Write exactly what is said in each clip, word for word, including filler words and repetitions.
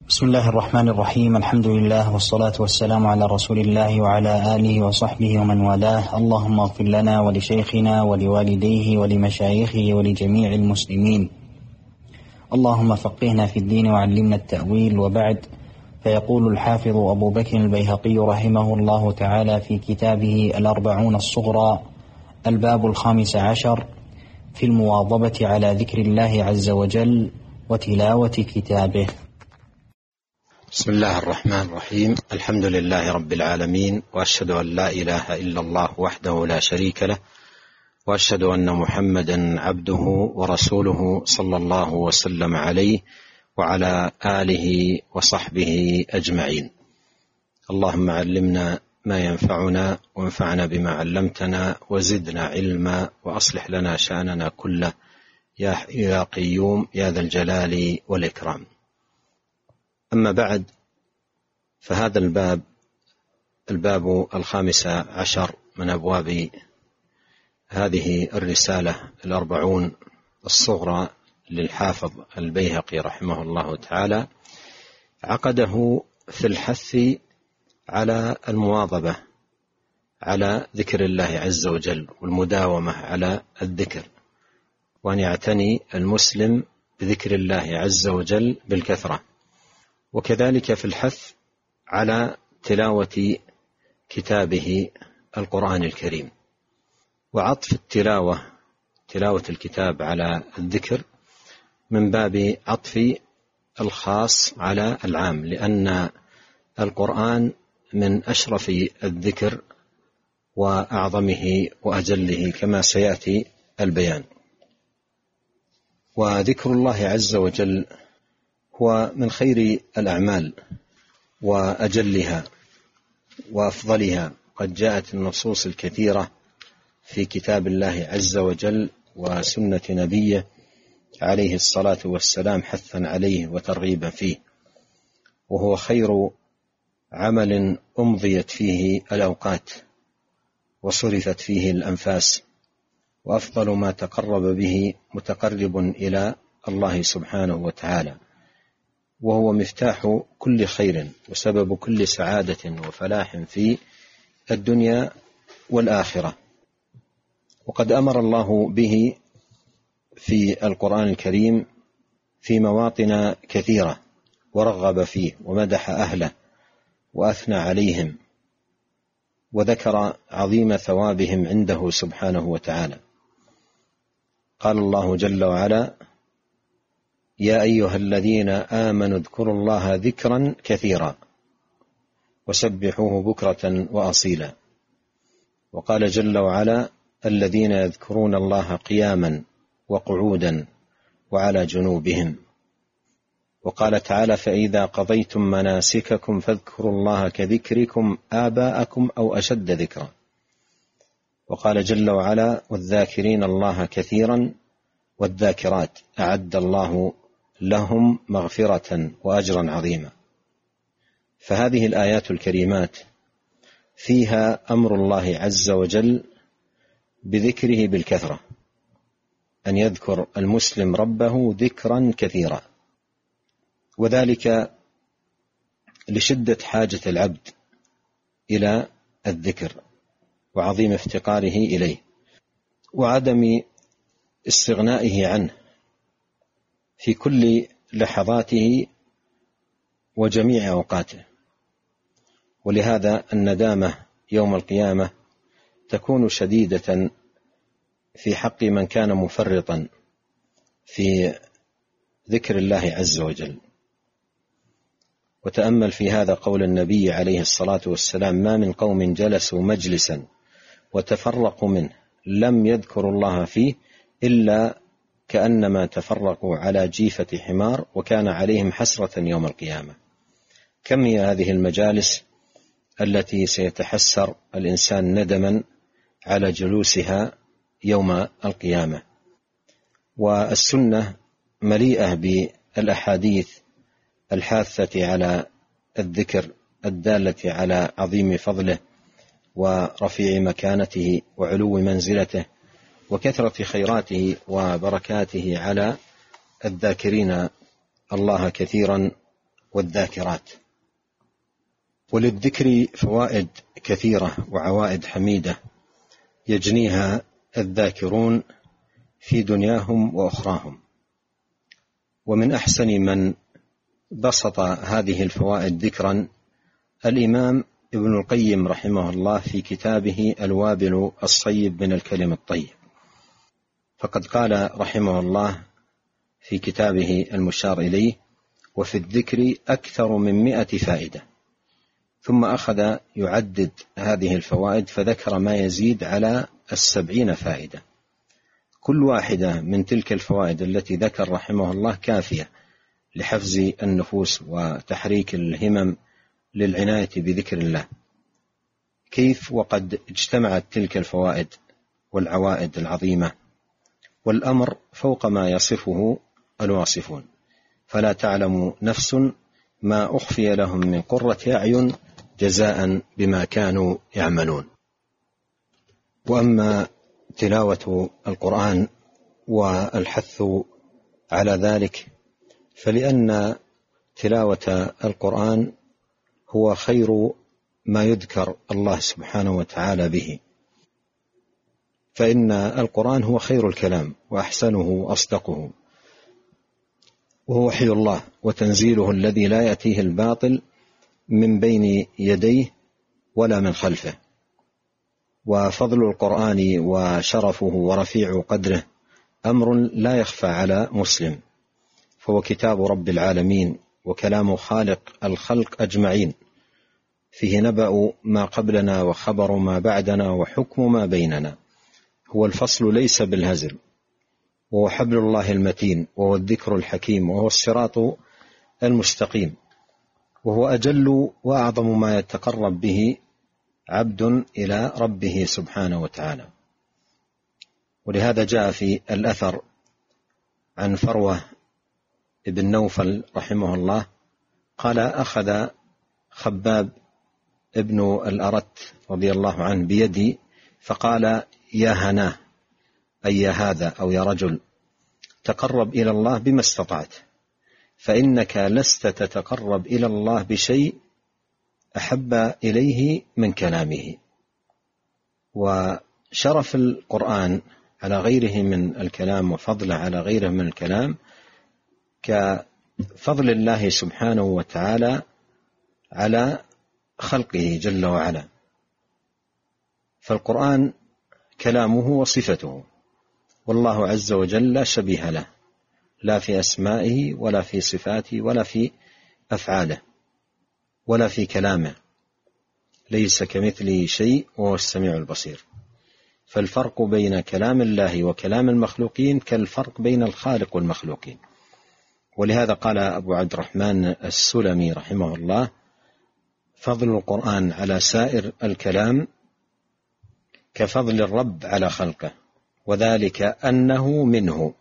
بسم الله الرحمن الرحيم. الحمد لله والصلاة والسلام على رسول الله وعلى آله وصحبه ومن والاه. اللهم اغفر لنا ولشيخنا ولوالديه ولمشايخه ولجميع المسلمين. اللهم فقهنا في الدين وعلمنا التأويل. وبعد، فيقول الحافظ أبو بكر البيهقي رحمه الله تعالى في كتابه الأربعون الصغرى الباب الخامس عشر في المواظبة على ذكر الله عز وجل وتلاوة كتابه. بسم الله الرحمن الرحيم. الحمد لله رب العالمين، وأشهد أن لا إله إلا الله وحده لا شريك له، وأشهد أن محمدا عبده ورسوله صلى الله وسلم عليه وعلى آله وصحبه أجمعين. اللهم علمنا ما ينفعنا وانفعنا بما علمتنا وزدنا علما وأصلح لنا شأننا كله يا قيوم يا ذا الجلال والإكرام. أما بعد، فهذا الباب الباب الخامس عشر من أبواب هذه الرسالة الأربعون الصغرى للحافظ البيهقي رحمه الله تعالى، عقده في الحث على المواظبة على ذكر الله عز وجل والمداومة على الذكر، وأن يعتني المسلم بذكر الله عز وجل بالكثرة، وكذلك في الحث على تلاوة كتابه القرآن الكريم، وعطف التلاوة تلاوة الكتاب على الذكر من باب عطف الخاص على العام، لأن القرآن من أشرف الذكر وأعظمه وأجله كما سيأتي البيان. وذكر الله عز وجل هو من خير الأعمال وأجلها وأفضلها. قد جاءت النصوص الكثيرة في كتاب الله عز وجل وسنة نبيه عليه الصلاة والسلام حثا عليه وترغيبا فيه، وهو خير عمل أمضيت فيه الأوقات وصرفت فيه الأنفاس، وأفضل ما تقرب به متقرب إلى الله سبحانه وتعالى، وهو مفتاح كل خير وسبب كل سعادة وفلاح في الدنيا والآخرة. وقد أمر الله به في القرآن الكريم في مواطن كثيرة، ورغب فيه ومدح أهله وأثنى عليهم، وذكر عظيم ثوابهم عنده سبحانه وتعالى. قال الله جل وعلا: يا أيها الذين آمنوا اذكروا الله ذكرا كثيرا وسبحوه بكرة وأصيلا. وقال جل وعلا: الذين يذكرون الله قياما وقعودا وعلى جنوبهم. وقال تعالى: فإذا قضيتم مناسككم فاذكروا الله كذكركم آباءكم أو أشد ذكرا. وقال جل وعلا: والذاكرين الله كثيرا والذاكرات أعد الله لهم مغفرة وأجرا عظيما. فهذه الآيات الكريمات فيها أمر الله عز وجل بذكره بالكثرة، أن يذكر المسلم ربه ذكرا كثيرا، وذلك لشدة حاجة العبد إلى الذكر وعظيم افتقاره إليه وعدم استغنائه عنه في كل لحظاته وجميع أوقاته. ولهذا الندامة يوم القيامة تكون شديدة في حق من كان مفرطا في ذكر الله عز وجل. وتأمل في هذا قول النبي عليه الصلاة والسلام: ما من قوم جلسوا مجلسا وتفرقوا منه لم يذكروا الله فيه إلا كأنما تفرقوا على جيفة حمار وكان عليهم حسرة يوم القيامة. كم هي هذه المجالس التي سيتحسر الإنسان ندما على جلوسها يوم القيامة. والسنة مليئة بالأحاديث الحاثة على الذكر الدالة على عظيم فضله ورفيع مكانته وعلو منزلته وكثرة خيراته وبركاته على الذاكرين الله كثيرا والذاكرات. وللذكر فوائد كثيرة وعوائد حميدة يجنيها الذاكرون في دنياهم وأخراهم. ومن أحسن من بسط هذه الفوائد ذكرا الإمام ابن القيم رحمه الله في كتابه الوابل الصيب من الكلم الطيب، فقد قال رحمه الله في كتابه المشار إليه: وفي الذكر أكثر من مئة فائدة. ثم أخذ يعدد هذه الفوائد فذكر ما يزيد على السبعين فائدة. كل واحدة من تلك الفوائد التي ذكر رحمه الله كافية لحفز النفوس وتحريك الهمم للعناية بذكر الله. كيف وقد اجتمعت تلك الفوائد والعوائد العظيمة، والأمر فوق ما يصفه الواصفون، فلا تعلم نفس ما أخفي لهم من قرة أعين جزاء بما كانوا يعملون. وأما تلاوة القرآن والحث على ذلك فلأن تلاوة القرآن هو خير ما يذكر الله سبحانه وتعالى به، فإن القرآن هو خير الكلام وأحسنه وأصدقه، وهو وحي الله وتنزيله الذي لا يأتيه الباطل من بين يديه ولا من خلفه. وفضل القرآن وشرفه ورفيع قدره أمر لا يخفى على مسلم، فهو كتاب رب العالمين وكلام خالق الخلق أجمعين، فيه نبأ ما قبلنا وخبر ما بعدنا وحكم ما بيننا. هو الفصل ليس بالهزل، وهو حبل الله المتين، وهو الذكر الحكيم، وهو الصراط المستقيم، وهو أجل وأعظم ما يتقرب به عبد إلى ربه سبحانه وتعالى. ولهذا جاء في الأثر عن فروة ابن نوفل رحمه الله قال: أخذ خباب ابن الأرت رضي الله عنه بيدي فقال: يا هناه، أي يا هذا أو يا رجل، تقرب إلى الله بما استطعت، فإنك لست تتقرب إلى الله بشيء أحب إليه من كلامه. وشرف القرآن على غيره من الكلام وفضله على غيره من الكلام كفضل الله سبحانه وتعالى على خلقه جل وعلا. فالقرآن كلامه وصفته، والله عز وجل لا شبيه له، لا في أسمائه ولا في صفاته ولا في أفعاله ولا في كلامه، ليس كمثله شيء وهو السميع البصير. فالفرق بين كلام الله وكلام المخلوقين كالفرق بين الخالق والمخلوقين. ولهذا قال أبو عبد الرحمن السلمي رحمه الله: فضل القرآن على سائر الكلام كفضل الرب على خلقه، وذلك أنه منه.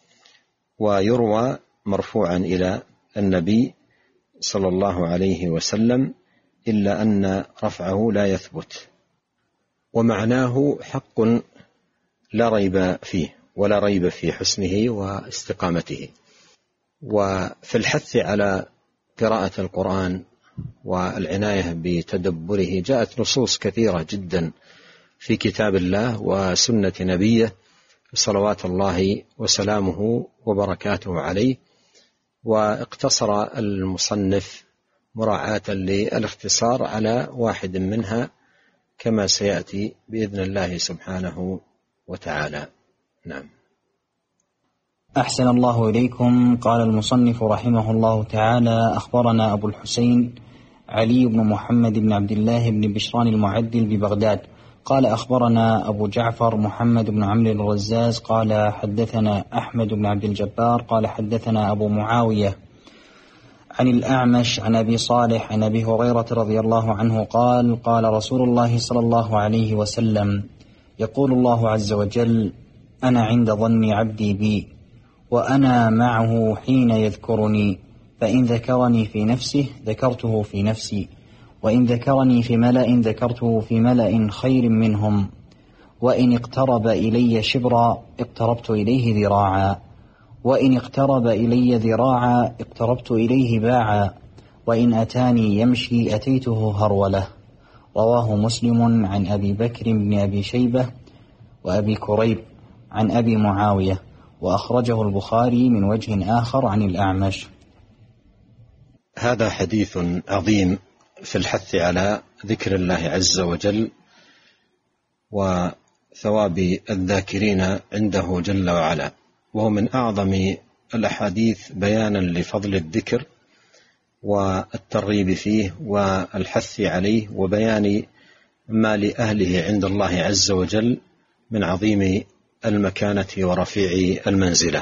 ويروى مرفوعا إلى النبي صلى الله عليه وسلم، إلا أن رفعه لا يثبت، ومعناه حق لا ريب فيه ولا ريب في حسنه واستقامته. وفي الحث على قراءة القرآن والعناية بتدبره جاءت نصوص كثيرة جدا في كتاب الله وسنة نبيه صلوات الله وسلامه وبركاته عليه. واقتصر المصنف مراعاة للاختصار على واحد منها كما سيأتي بإذن الله سبحانه وتعالى. نعم. أحسن الله إليكم. قال المصنف رحمه الله تعالى: أخبرنا أبو الحسين علي بن محمد بن عبد الله بن بشران المعدل ببغداد قال: أخبرنا أبو جعفر محمد بن عمرو الرزاز قال: حدثنا أحمد بن عبد الجبار قال: حدثنا أبو معاوية عن الأعمش عن أبي صالح عن أبي هريرة رضي الله عنه قال: قال رسول الله صلى الله عليه وسلم: يقول الله عز وجل: أنا عند ظن عبدي بي، وأنا معه حين يذكرني، فإن ذكرني في نفسه ذكرته في نفسي، وإن ذكرني في ملأ ذكرته في ملأ خير منهم، وإن اقترب إلي شبرا اقتربت إليه ذراعا، وإن اقترب إلي ذراعا اقتربت إليه باعا، وإن أتاني يمشي أتيته هرولة. رواه مسلم عن أبي بكر بن أبي شيبة وأبي كريب عن أبي معاوية، وأخرجه البخاري من وجه آخر عن الأعمش. هذا حديث عظيم في الحث على ذكر الله عز وجل وثواب الذاكرين عنده جل وعلا، وهو من أعظم الأحاديث بيانا لفضل الذكر والترغيب فيه والحث عليه وبيان ما لأهله عند الله عز وجل من عظيم المكانة ورفيع المنزلة.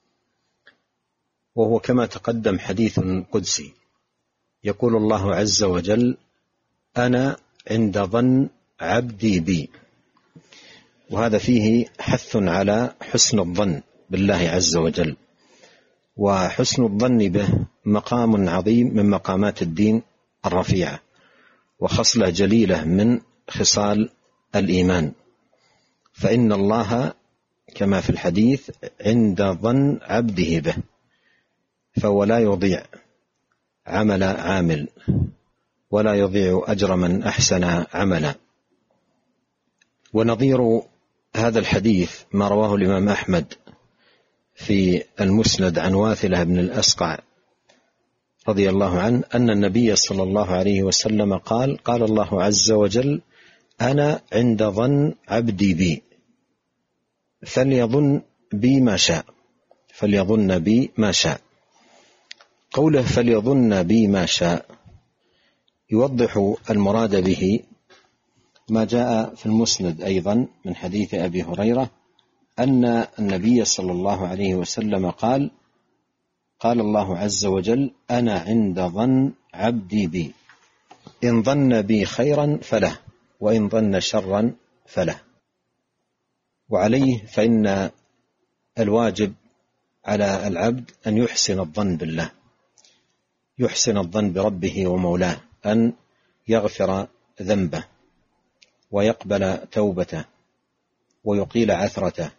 وهو كما تقدم حديث قدسي، يقول الله عز وجل: أنا عند ظن عبدي بي. وهذا فيه حث على حسن الظن بالله عز وجل، وحسن الظن به مقام عظيم من مقامات الدين الرفيعة، وخصلة جليلة من خصال الإيمان. فإن الله كما في الحديث عند ظن عبده به، فهو لا يضيع عمل عامل ولا يضيع أجر من أحسن عملا. ونظير هذا الحديث ما رواه الإمام أحمد في المسند عن واثلة بن الأسقع رضي الله عنه أن النبي صلى الله عليه وسلم قال: قال الله عز وجل: أنا عند ظن عبدي بي فليظن بي ما شاء فليظن بي ما شاء. قوله فليظن بي ما شاء يوضح المراد به ما جاء في المسند أيضا من حديث أبي هريرة أن النبي صلى الله عليه وسلم قال: قال الله عز وجل: أنا عند ظن عبدي بي، إن ظن بي خيرا فله، وإن ظن شرا فله. وعليه فإن الواجب على العبد أن يحسن الظن بالله، يحسن الظن بربه ومولاه، أن يغفر ذنبه ويقبل توبته ويقيل عثرته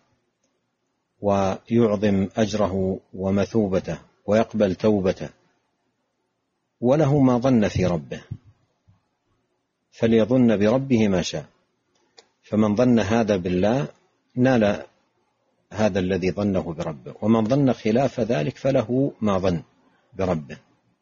ويعظم أجره ومثوبته ويقبل توبته، وله ما ظن في ربه، فليظن بربه ما شاء. فمن ظن هذا بالله نال هذا الذي ظنه بربه، ومن ظن خلاف ذلك فله ما ظن بربه.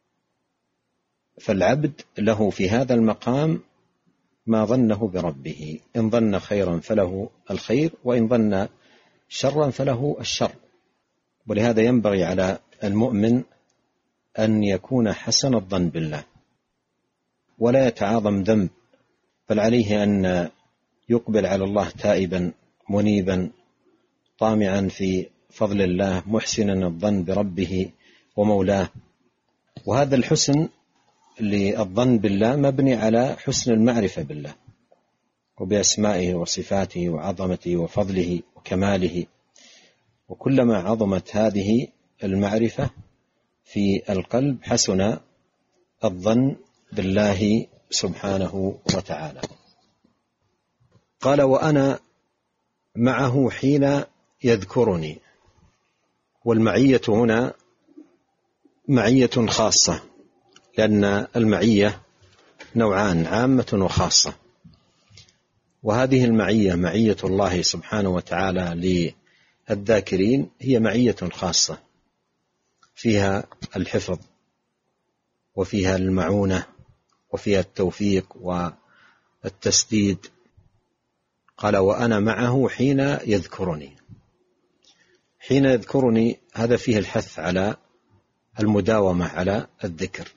فالعبد له في هذا المقام ما ظنه بربه، إن ظن خيرا فله الخير، وإن ظن شرا فله الشر. ولهذا ينبغي على المؤمن أن يكون حسن الظن بالله ولا يتعاظم ذنب، بل عليه أن يقبل على الله تائبا منيبا طامعا في فضل الله، محسنا الظن بربه ومولاه. وهذا الحسن للظن بالله مبني على حسن المعرفة بالله وبأسمائه وصفاته وعظمته وفضله وكماله. وكلما عظمت هذه المعرفة في القلب حسن الظن بالله سبحانه وتعالى. قال: وأنا معه حين يذكرني. والمعية هنا معية خاصة، لأن المعية نوعان: عامة وخاصة. وهذه المعية معية الله سبحانه وتعالى للذاكرين هي معية خاصة، فيها الحفظ وفيها المعونة وفيها التوفيق والتسديد. قال: وأنا معه حين يذكرني. حين يذكرني هذا فيه الحث على المداومة على الذكر،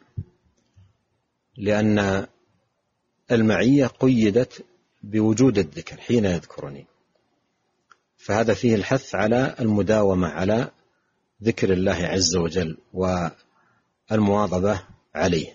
لأن المعية قيدت بوجود الذكر حين يذكرني، فهذا فيه الحث على المداومة على ذكر الله عز وجل والمواظبة عليه.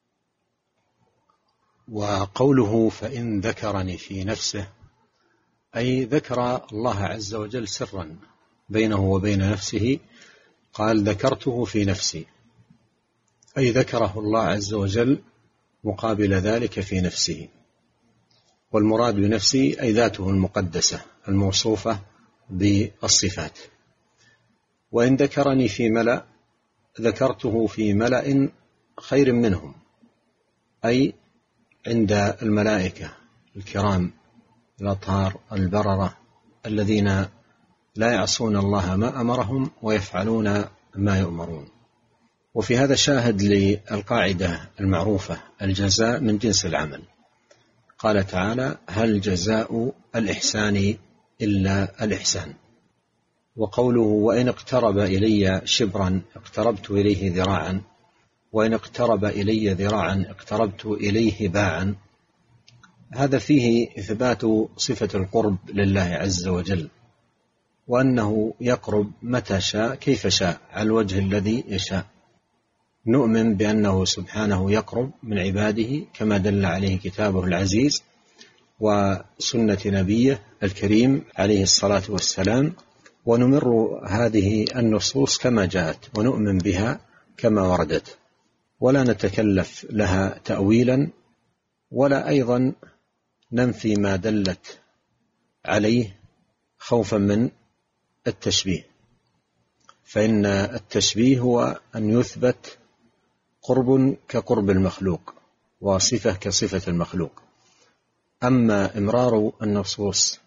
وقوله فإن ذكرني في نفسه أي ذكر الله عز وجل سرا بينه وبين نفسه، قال: ذكرته في نفسي، أي ذكره الله عز وجل مقابل ذلك في نفسه. والمراد بنفسه أي ذاته المقدسة الموصوفة بالصفات. وإن ذكرني في ملأ ذكرته في ملأ خير منهم، أي عند الملائكة الكرام الأطهار البررة الذين لا يعصون الله ما أمرهم ويفعلون ما يؤمرون. وفي هذا شاهد للقاعدة المعروفة: الجزاء من جنس العمل. قال تعالى: هل جزاء الإحسان إلا الإحسان. وقوله: وإن اقترب إلي شبرا اقتربت إليه ذراعا، وإن اقترب إلي ذراعا اقتربت إليه باعا، هذا فيه إثبات صفة القرب لله عز وجل، وأنه يقرب متى شاء كيف شاء على الوجه الذي يشاء. نؤمن بأنه سبحانه يقرب من عباده كما دل عليه كتابه العزيز وسنة نبيه الكريم عليه الصلاة والسلام، ونمر هذه النصوص كما جاءت ونؤمن بها كما وردت، ولا نتكلف لها تأويلا، ولا أيضا ننفي ما دلت عليه خوفا من التشبيه، فإن التشبيه هو أن يثبت قرب كقرب المخلوق وصفة كصفة المخلوق. أما إمرار النصوص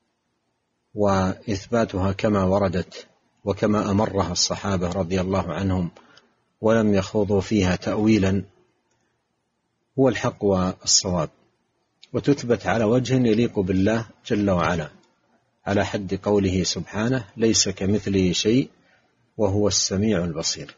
وإثباتها كما وردت وكما أمرها الصحابة رضي الله عنهم ولم يخوضوا فيها تأويلا هو الحق والصواب، وتثبت على وجه يليق بالله جل وعلا، على حد قوله سبحانه: ليس كمثله شيء وهو السميع البصير.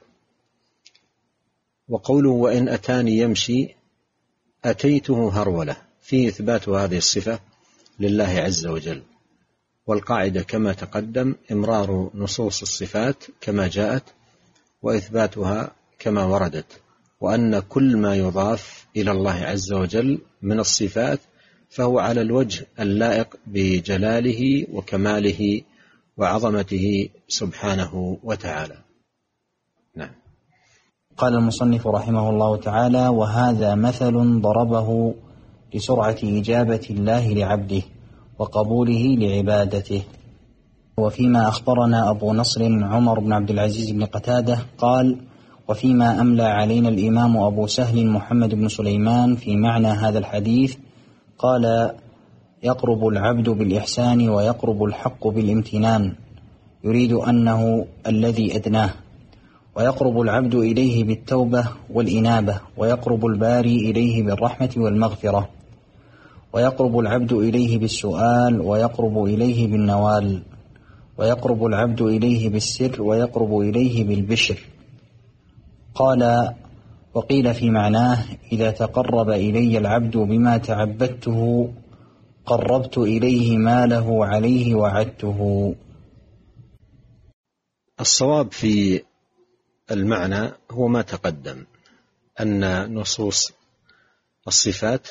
وقوله: وإن أتاني يمشي أتيته هرولة، فيه إثبات هذه الصفة لله عز وجل. والقاعدة كما تقدم إمرار نصوص الصفات كما جاءت وإثباتها كما وردت، وأن كل ما يضاف إلى الله عز وجل من الصفات فهو على الوجه اللائق بجلاله وكماله وعظمته سبحانه وتعالى. نعم. قال المصنف رحمه الله تعالى: وهذا مثل ضربه لسرعة إجابة الله لعبده وقبوله لعبادته. وفيما أخبرنا أبو نصر عمر بن عبد العزيز بن قتادة قال: وفيما أملى علينا الإمام أبو سهل محمد بن سليمان في معنى هذا الحديث قال: يقرب العبد بالإحسان ويقرب الحق بالامتنان، يريد أنه الذي أدناه، ويقرب العبد إليه بالتوبة والإنابة، ويقرب الباري إليه بالرحمة والمغفرة، ويقرب العبد إليه بالسؤال، ويقرب إليه بالنوال، ويقرب العبد إليه بالسر، ويقرب إليه بالبشر. قال: وقيل في معناه: إذا تقرب إلي العبد بما تعبدته قربت إليه ما له عليه وعدته. الصواب في المعنى هو ما تقدم، أن نصوص الصفات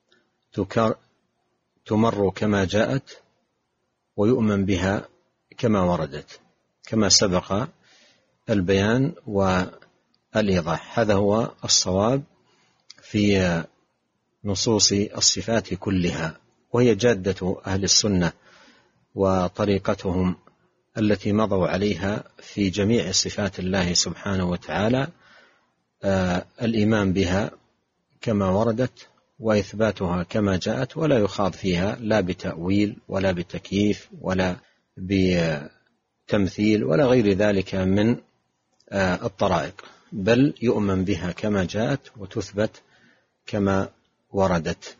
تمر كما جاءت ويؤمن بها كما وردت، كما سبق البيان والإيضاح. هذا هو الصواب في نصوص الصفات كلها، وهي جادة أهل السنة وطريقتهم التي مضوا عليها في جميع صفات الله سبحانه وتعالى، آه الإيمان بها كما وردت وإثباتها كما جاءت، ولا يخاض فيها لا بتأويل ولا بتكييف ولا بتمثيل ولا غير ذلك من آه الطرائق، بل يؤمن بها كما جاءت وتثبت كما وردت.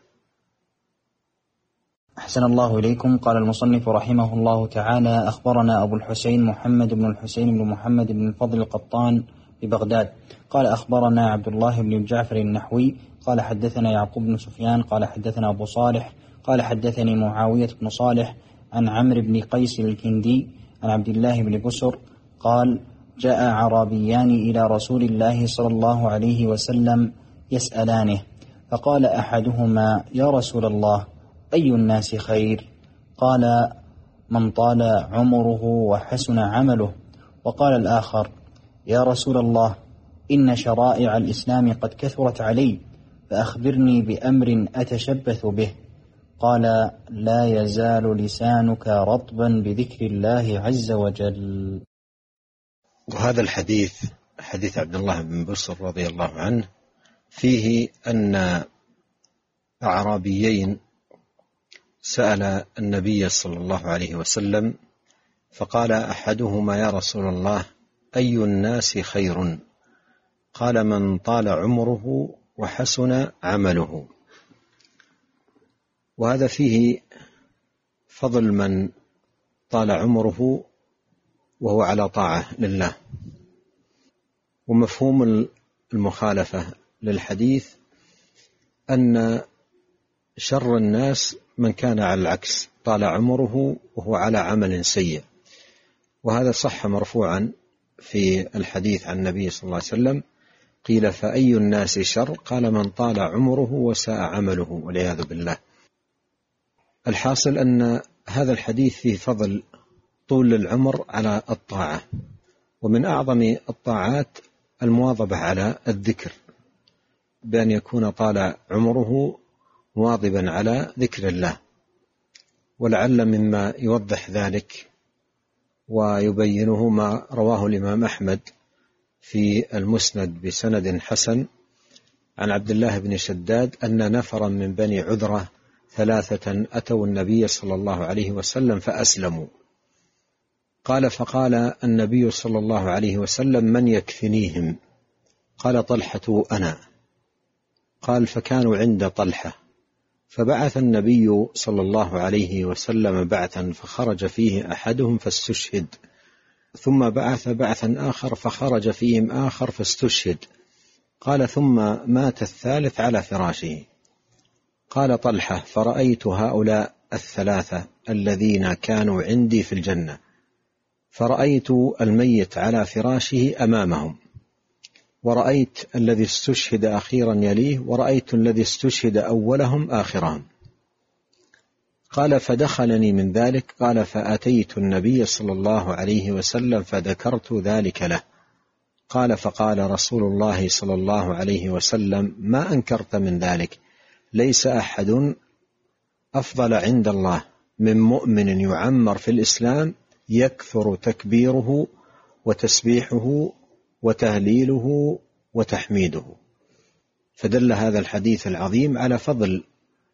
أحسن الله إليكم. قال المصنف رحمه الله تعالى: أخبرنا أبو الحسين محمد بن الحسين بن محمد بن الفضل القطان ببغداد قال: أخبرنا عبد الله بن جعفر النحوي قال: حدثنا يعقوب بن سفيان قال: حدثنا أبو صالح قال: حدثني معاوية بن صالح عن عمرو بن قيس الكندي عن عبد الله بن بسر قال: جاء عربيان إلى رسول الله صلى الله عليه وسلم يسألانه، فقال أحدهما: يا رسول الله، أي الناس خير؟ قال: من طال عمره وحسن عمله. وقال الآخر: يا رسول الله، إن شرائع الإسلام قد كثرت علي، فأخبرني بأمر أتشبث به. قال: لا يزال لسانك رطبا بذكر الله عز وجل. وهذا الحديث حديث عبد الله بن بسر رضي الله عنه فيه أن أعرابيين سأل النبي صلى الله عليه وسلم فقال أحدهما: يا رسول الله، أي الناس خير؟ قال: من طال عمره وحسن عمله. وهذا فيه فضل من طال عمره وهو على طاعة لله. ومفهوم المخالفة للحديث أن شر الناس من كان على العكس، طال عمره وهو على عمل سيء. وهذا صح مرفوعا في الحديث عن النبي صلى الله عليه وسلم، قيل: فأي الناس شر؟ قال: من طال عمره وساء عمله، والعياذ بالله. الحاصل أن هذا الحديث فيه فضل طول العمر على الطاعة، ومن أعظم الطاعات المواظبة على الذكر، بأن يكون طال عمره مواظبا على ذكر الله. ولعل مما يوضح ذلك ويبينه ما رواه الإمام أحمد في المسند بسند حسن عن عبد الله بن شداد أن نفرا من بني عذرة ثلاثة أتوا النبي صلى الله عليه وسلم فأسلموا. قال: فقال النبي صلى الله عليه وسلم: من يكفنيهم؟ قال: طلحة أنا. قال: فكانوا عند طلحة، فبعث النبي صلى الله عليه وسلم بعثا فخرج فيه أحدهم فاستشهد، ثم بعث بعثا آخر فخرج فيهم آخر فاستشهد. قال: ثم مات الثالث على فراشه. قال طلحة: فرأيت هؤلاء الثلاثة الذين كانوا عندي في الجنة، فرأيت الميت على فراشه أمامهم، ورأيت الذي استشهد أخيرا يليه، ورأيت الذي استشهد أولهم آخرهم. قال: فدخلني من ذلك. قال: فأتيت النبي صلى الله عليه وسلم فذكرت ذلك له. قال: فقال رسول الله صلى الله عليه وسلم: ما أنكرت من ذلك؟ ليس أحد أفضل عند الله من مؤمن يعمر في الإسلام يكثر تكبيره وتسبيحه وتهليله وتحميده. فدل هذا الحديث العظيم على فضل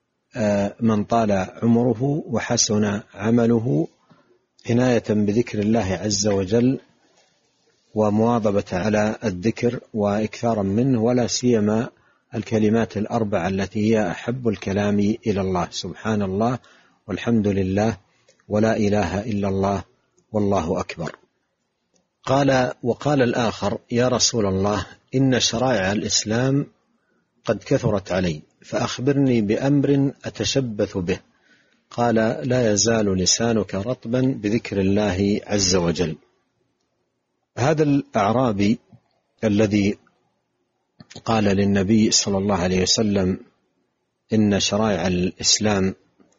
من طال عمره وحسن عمله عناية بذكر الله عز وجل ومواظبة على الذكر وإكثارا منه، ولا سيما الكلمات الأربع التي هي أحب الكلام إلى الله: سبحان الله، والحمد لله، ولا إله إلا الله، والله أكبر. قال: وقال الآخر: يا رسول الله، إن شرائع الإسلام قد كثرت علي، فأخبرني بأمر أتشبث به. قال: لا يزال لسانك رطبا بذكر الله عز وجل. هذا الأعرابي الذي قال للنبي صلى الله عليه وسلم: إن شرائع الإسلام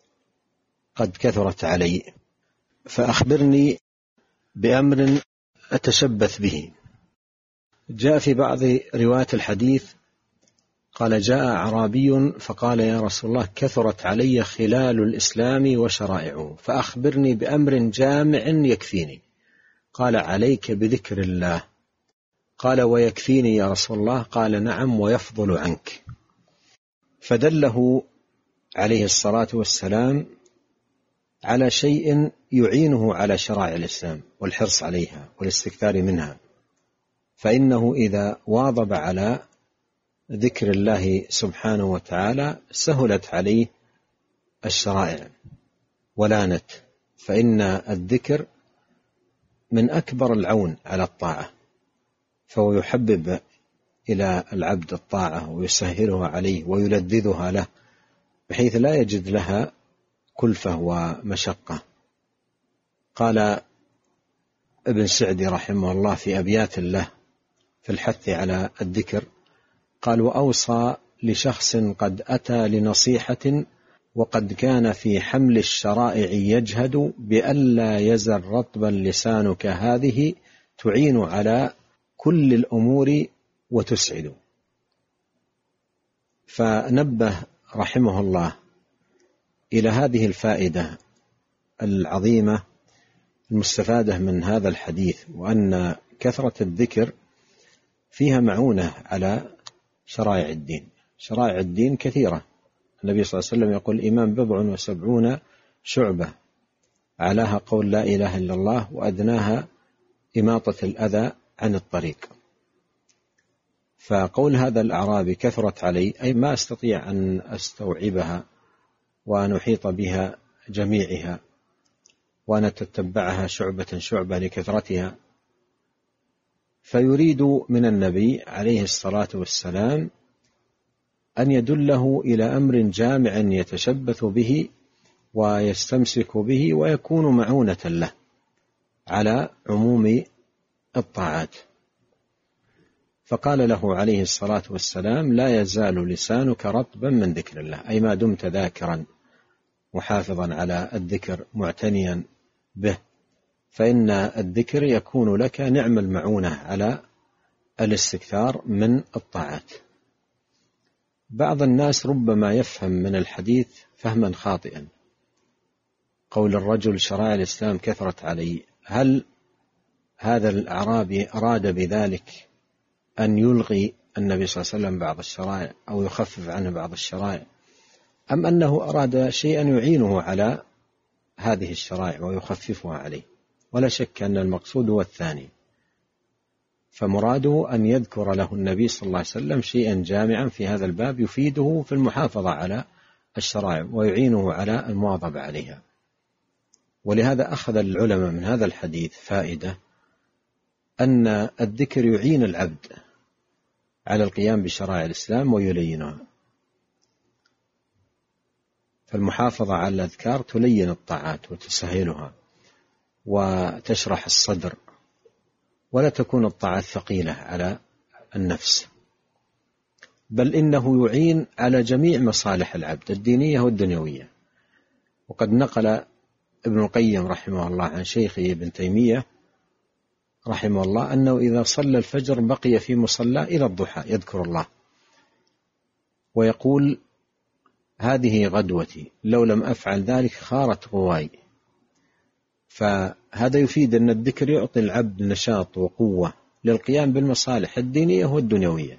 قد كثرت علي، فأخبرني بأمر أتشبث به. جاء في بعض روايات الحديث قال: جاء أعرابي فقال: يا رسول الله، كثرت علي خلال الإسلام وشرائعه، فأخبرني بأمر جامع يكفيني. قال: عليك بذكر الله. قال: ويكفيني يا رسول الله؟ قال: نعم، ويفضل عنك. فدله عليه الصلاة والسلام على شيء يعينه على شرائع الإسلام والحرص عليها والاستكثار منها، فإنه إذا واظب على ذكر الله سبحانه وتعالى سهلت عليه الشرائع ولانت، فإن الذكر من أكبر العون على الطاعة، فهو يحبب إلى العبد الطاعة ويسهلها عليه ويلذذها له بحيث لا يجد لها كلفة ومشقة. قال ابن سعدي رحمه الله في أبيات له في الحث على الذكر، قال: وأوصى لشخص قد أتى لنصيحة وقد كان في حمل الشرائع يجهد بألا يزل رطبا لسانك هذه تعين على كل الأمور وتسعد. فنبه رحمه الله إلى هذه الفائدة العظيمة المستفادة من هذا الحديث، وأن كثرة الذكر فيها معونة على شرائع الدين. شرائع الدين كثيرة، النبي صلى الله عليه وسلم يقول الإيمان بضع وسبعون شعبة، أعلاها قول لا إله إلا الله، وأدناها إماطة الأذى عن الطريق. فقول هذا الأعرابي كثرت علي، أي ما أستطيع أن أستوعبها وأن أحيط بها جميعها وأن أتتبعها شعبة شعبة لكثرتها، فيريد من النبي عليه الصلاة والسلام أن يدله إلى أمر جامع يتشبث به ويستمسك به ويكون معونة له على عموم الطاعات. فقال له عليه الصلاة والسلام: لا يزال لسانك رطبا من ذكر الله، أي ما دمت ذاكرا محافظا على الذكر معتنيا به، فإن الذكر يكون لك نعم المعونة على الاستكثار من الطاعات. بعض الناس ربما يفهم من الحديث فهما خاطئا، قول الرجل شرائع الإسلام كثرت علي، هل هذا الأعرابي أراد بذلك أن يلغي النبي صلى الله عليه وسلم بعض الشرائع أو يخفف عنه بعض الشرائع، أم أنه أراد شيئا يعينه على هذه الشرائع ويخففها عليه؟ ولا شك أن المقصود هو الثاني، فمراده أن يذكر له النبي صلى الله عليه وسلم شيئا جامعا في هذا الباب يفيده في المحافظة على الشرائع ويعينه على المواظبة عليها. ولهذا أخذ العلماء من هذا الحديث فائدة أن الذكر يعين العبد على القيام بشرائع الإسلام ويلينها، فالمحافظة على الأذكار تلين الطاعات وتسهلها وتشرح الصدر، ولا تكون الطاعات ثقيلة على النفس، بل إنه يعين على جميع مصالح العبد الدينية والدنيوية. وقد نقل ابن القيم رحمه الله عن شيخه ابن تيمية رحمه الله أنه إذا صلى الفجر بقي في مصلى إلى الضحى يذكر الله، ويقول: هذه غدوتي، لو لم أفعل ذلك خارت غواي. فهذا يفيد أن الذكر يعطي العبد نشاط وقوة للقيام بالمصالح الدينية والدنيوية.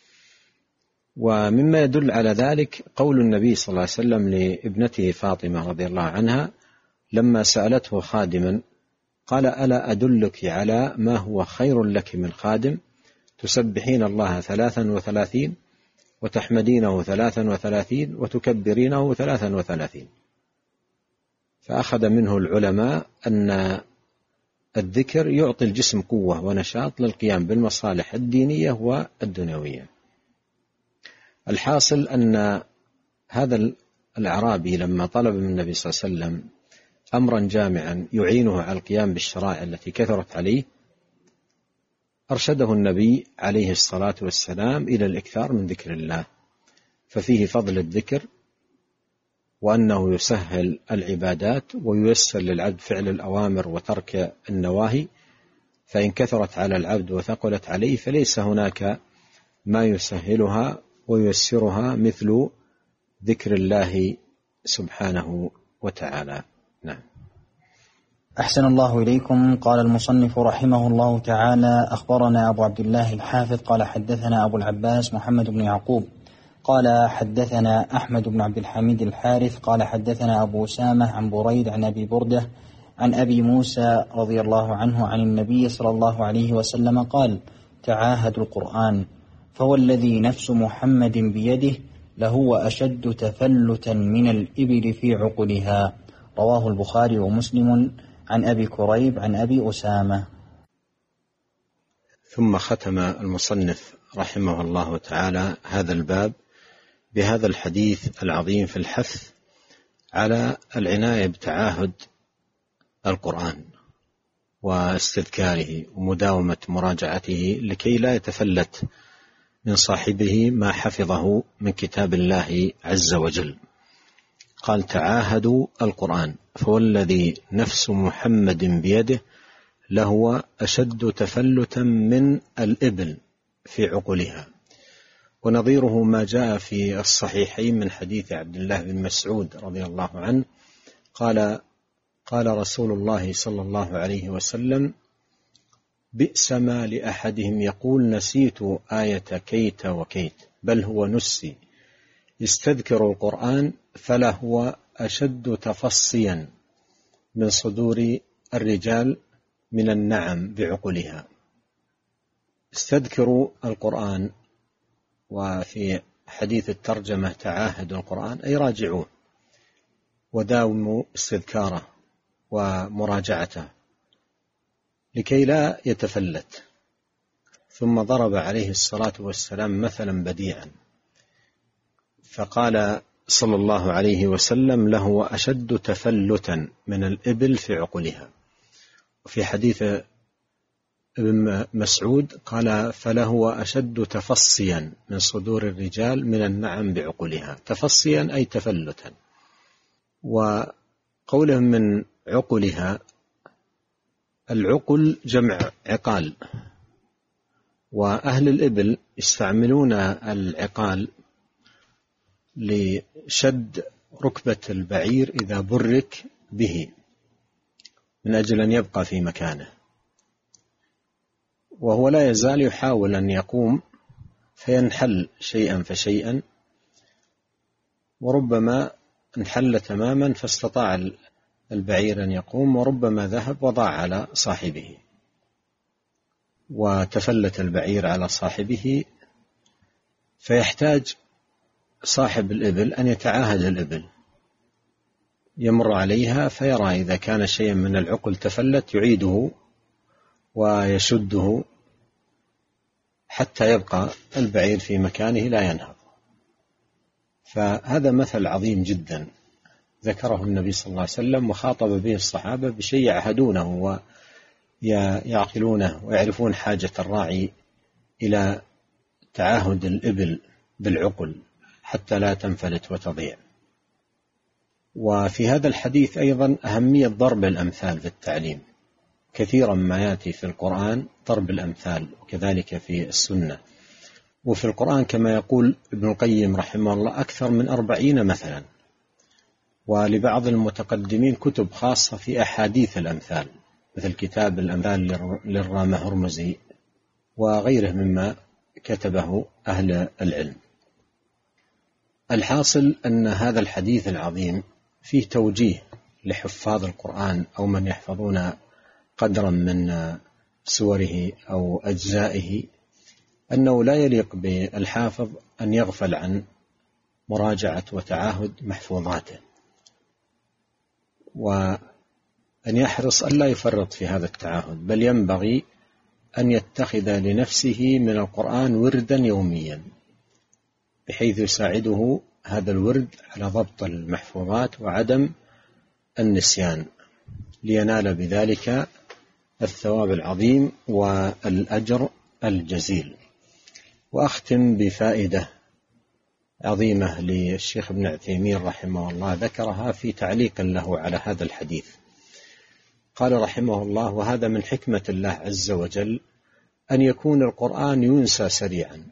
ومما يدل على ذلك قول النبي صلى الله عليه وسلم لابنته فاطمة رضي الله عنها لما سألته خادما قال: ألا أدلك على ما هو خير لك من خادم؟ تسبحين الله ثلاثا وثلاثين وتحمدينه ثلاثا وثلاثين وتكبرينه ثلاثا وثلاثين. فأخذ منه العلماء أن الذكر يعطي الجسم قوة ونشاط للقيام بالمصالح الدينية والدنيوية. الحاصل أن هذا الأعرابي لما طلب من النبي صلى الله عليه وسلم أمرا جامعا يعينه على القيام بالشرائع التي كثرت عليه، أرشده النبي عليه الصلاة والسلام إلى الإكثار من ذكر الله، ففيه فضل الذكر وأنه يسهل العبادات وييسر للعبد فعل الأوامر وترك النواهي، فإن كثرت على العبد وثقلت عليه فليس هناك ما يسهلها وييسرها مثل ذكر الله سبحانه وتعالى. نعم. أحسن الله إليكم. قال المصنف رحمه الله تعالى: أخبرنا أبو عبد الله الحافظ قال حدثنا أبو العباس محمد بن يعقوب قال حدثنا أحمد بن عبد الحميد الحارث قال حدثنا أبو أسامة عن بريد عن أبي بردة عن أبي موسى رضي الله عنه عن النبي صلى الله عليه وسلم قال: تعاهدوا القرآن فهو الذي نفس محمد بيده لهو أشد تفلتا من الإبل في عقلها. رواه البخاري ومسلم عن أبي كريب عن أبي أسامة. ثم ختم المصنف رحمه الله تعالى هذا الباب بهذا الحديث العظيم في الحث على العناية بتعاهد القرآن واستذكاره ومداومة مراجعته لكي لا يتفلت من صاحبه ما حفظه من كتاب الله عز وجل. قال: تعاهدوا القرآن فهو الذي نفس محمد بيده لهو أشد تفلتا من الإبل في عقلها. ونظيره ما جاء في الصحيحين من حديث عبد الله بن مسعود رضي الله عنه قال: قال رسول الله صلى الله عليه وسلم: بئس ما لأحدهم يقول نسيت آية كيت وكيت، بل هو نسي. يستذكر القرآن فلهو أشد تفصيا من صدور الرجال من النعم بعقلها. استذكروا القرآن، وفي حديث الترجمة تعاهدوا القرآن أي راجعوه وداوموا استذكاره ومراجعته لكي لا يتفلت. ثم ضرب عليه الصلاة والسلام مثلا بديعا فقال صلى الله عليه وسلم له أشد تفلتا من الإبل في عقلها. وفي حديث ابن مسعود قال فله أشد تفصيا من صدور الرجال من النعم بعقلها. تفصيا أي تفلتا. وقولهم من عقلها، العقل جمع عقال، وأهل الإبل يستعملون العقال لشد ركبة البعير إذا برك به من أجل أن يبقى في مكانه، وهو لا يزال يحاول أن يقوم فينحل شيئا فشيئا، وربما انحل تماما فاستطاع البعير أن يقوم، وربما ذهب وضاع على صاحبه وتفلت البعير على صاحبه، فيحتاج صاحب الإبل أن يتعاهد الإبل، يمر عليها فيرى إذا كان شيئا من العقل تفلت يعيده ويشده حتى يبقى البعير في مكانه لا ينهض. فهذا مثل عظيم جدا ذكره النبي صلى الله عليه وسلم وخاطب به الصحابة بشيء يعهدونه ويعقلونه ويعرفون حاجة الراعي إلى تعاهد الإبل بالعقل حتى لا تنفلت وتضيع. وفي هذا الحديث أيضا أهمية ضرب الأمثال في التعليم، كثيرا ما يأتي في القرآن ضرب الأمثال وكذلك في السنة. وفي القرآن كما يقول ابن القيم رحمه الله أكثر من أربعين مثلا، ولبعض المتقدمين كتب خاصة في أحاديث الأمثال مثل كتاب الأمثال للرامة هرمزي وغيره مما كتبه أهل العلم. الحاصل أن هذا الحديث العظيم فيه توجيه لحفاظ القرآن أو من يحفظون قدرا من سوره أو أجزائه، أنه لا يليق بالحافظ أن يغفل عن مراجعة وتعاهد محفوظاته، وأن يحرص ألا يفرط في هذا التعاهد، بل ينبغي أن يتخذ لنفسه من القرآن وردا يوميا بحيث يساعده هذا الورد على ضبط المحفوظات وعدم النسيان، لينال بذلك الثواب العظيم والأجر الجزيل. وأختم بفائدة عظيمة للشيخ ابن عثيمين رحمه الله ذكرها في تعليق له على هذا الحديث. قال رحمه الله: وهذا من حكمة الله عز وجل أن يكون القرآن ينسى سريعا،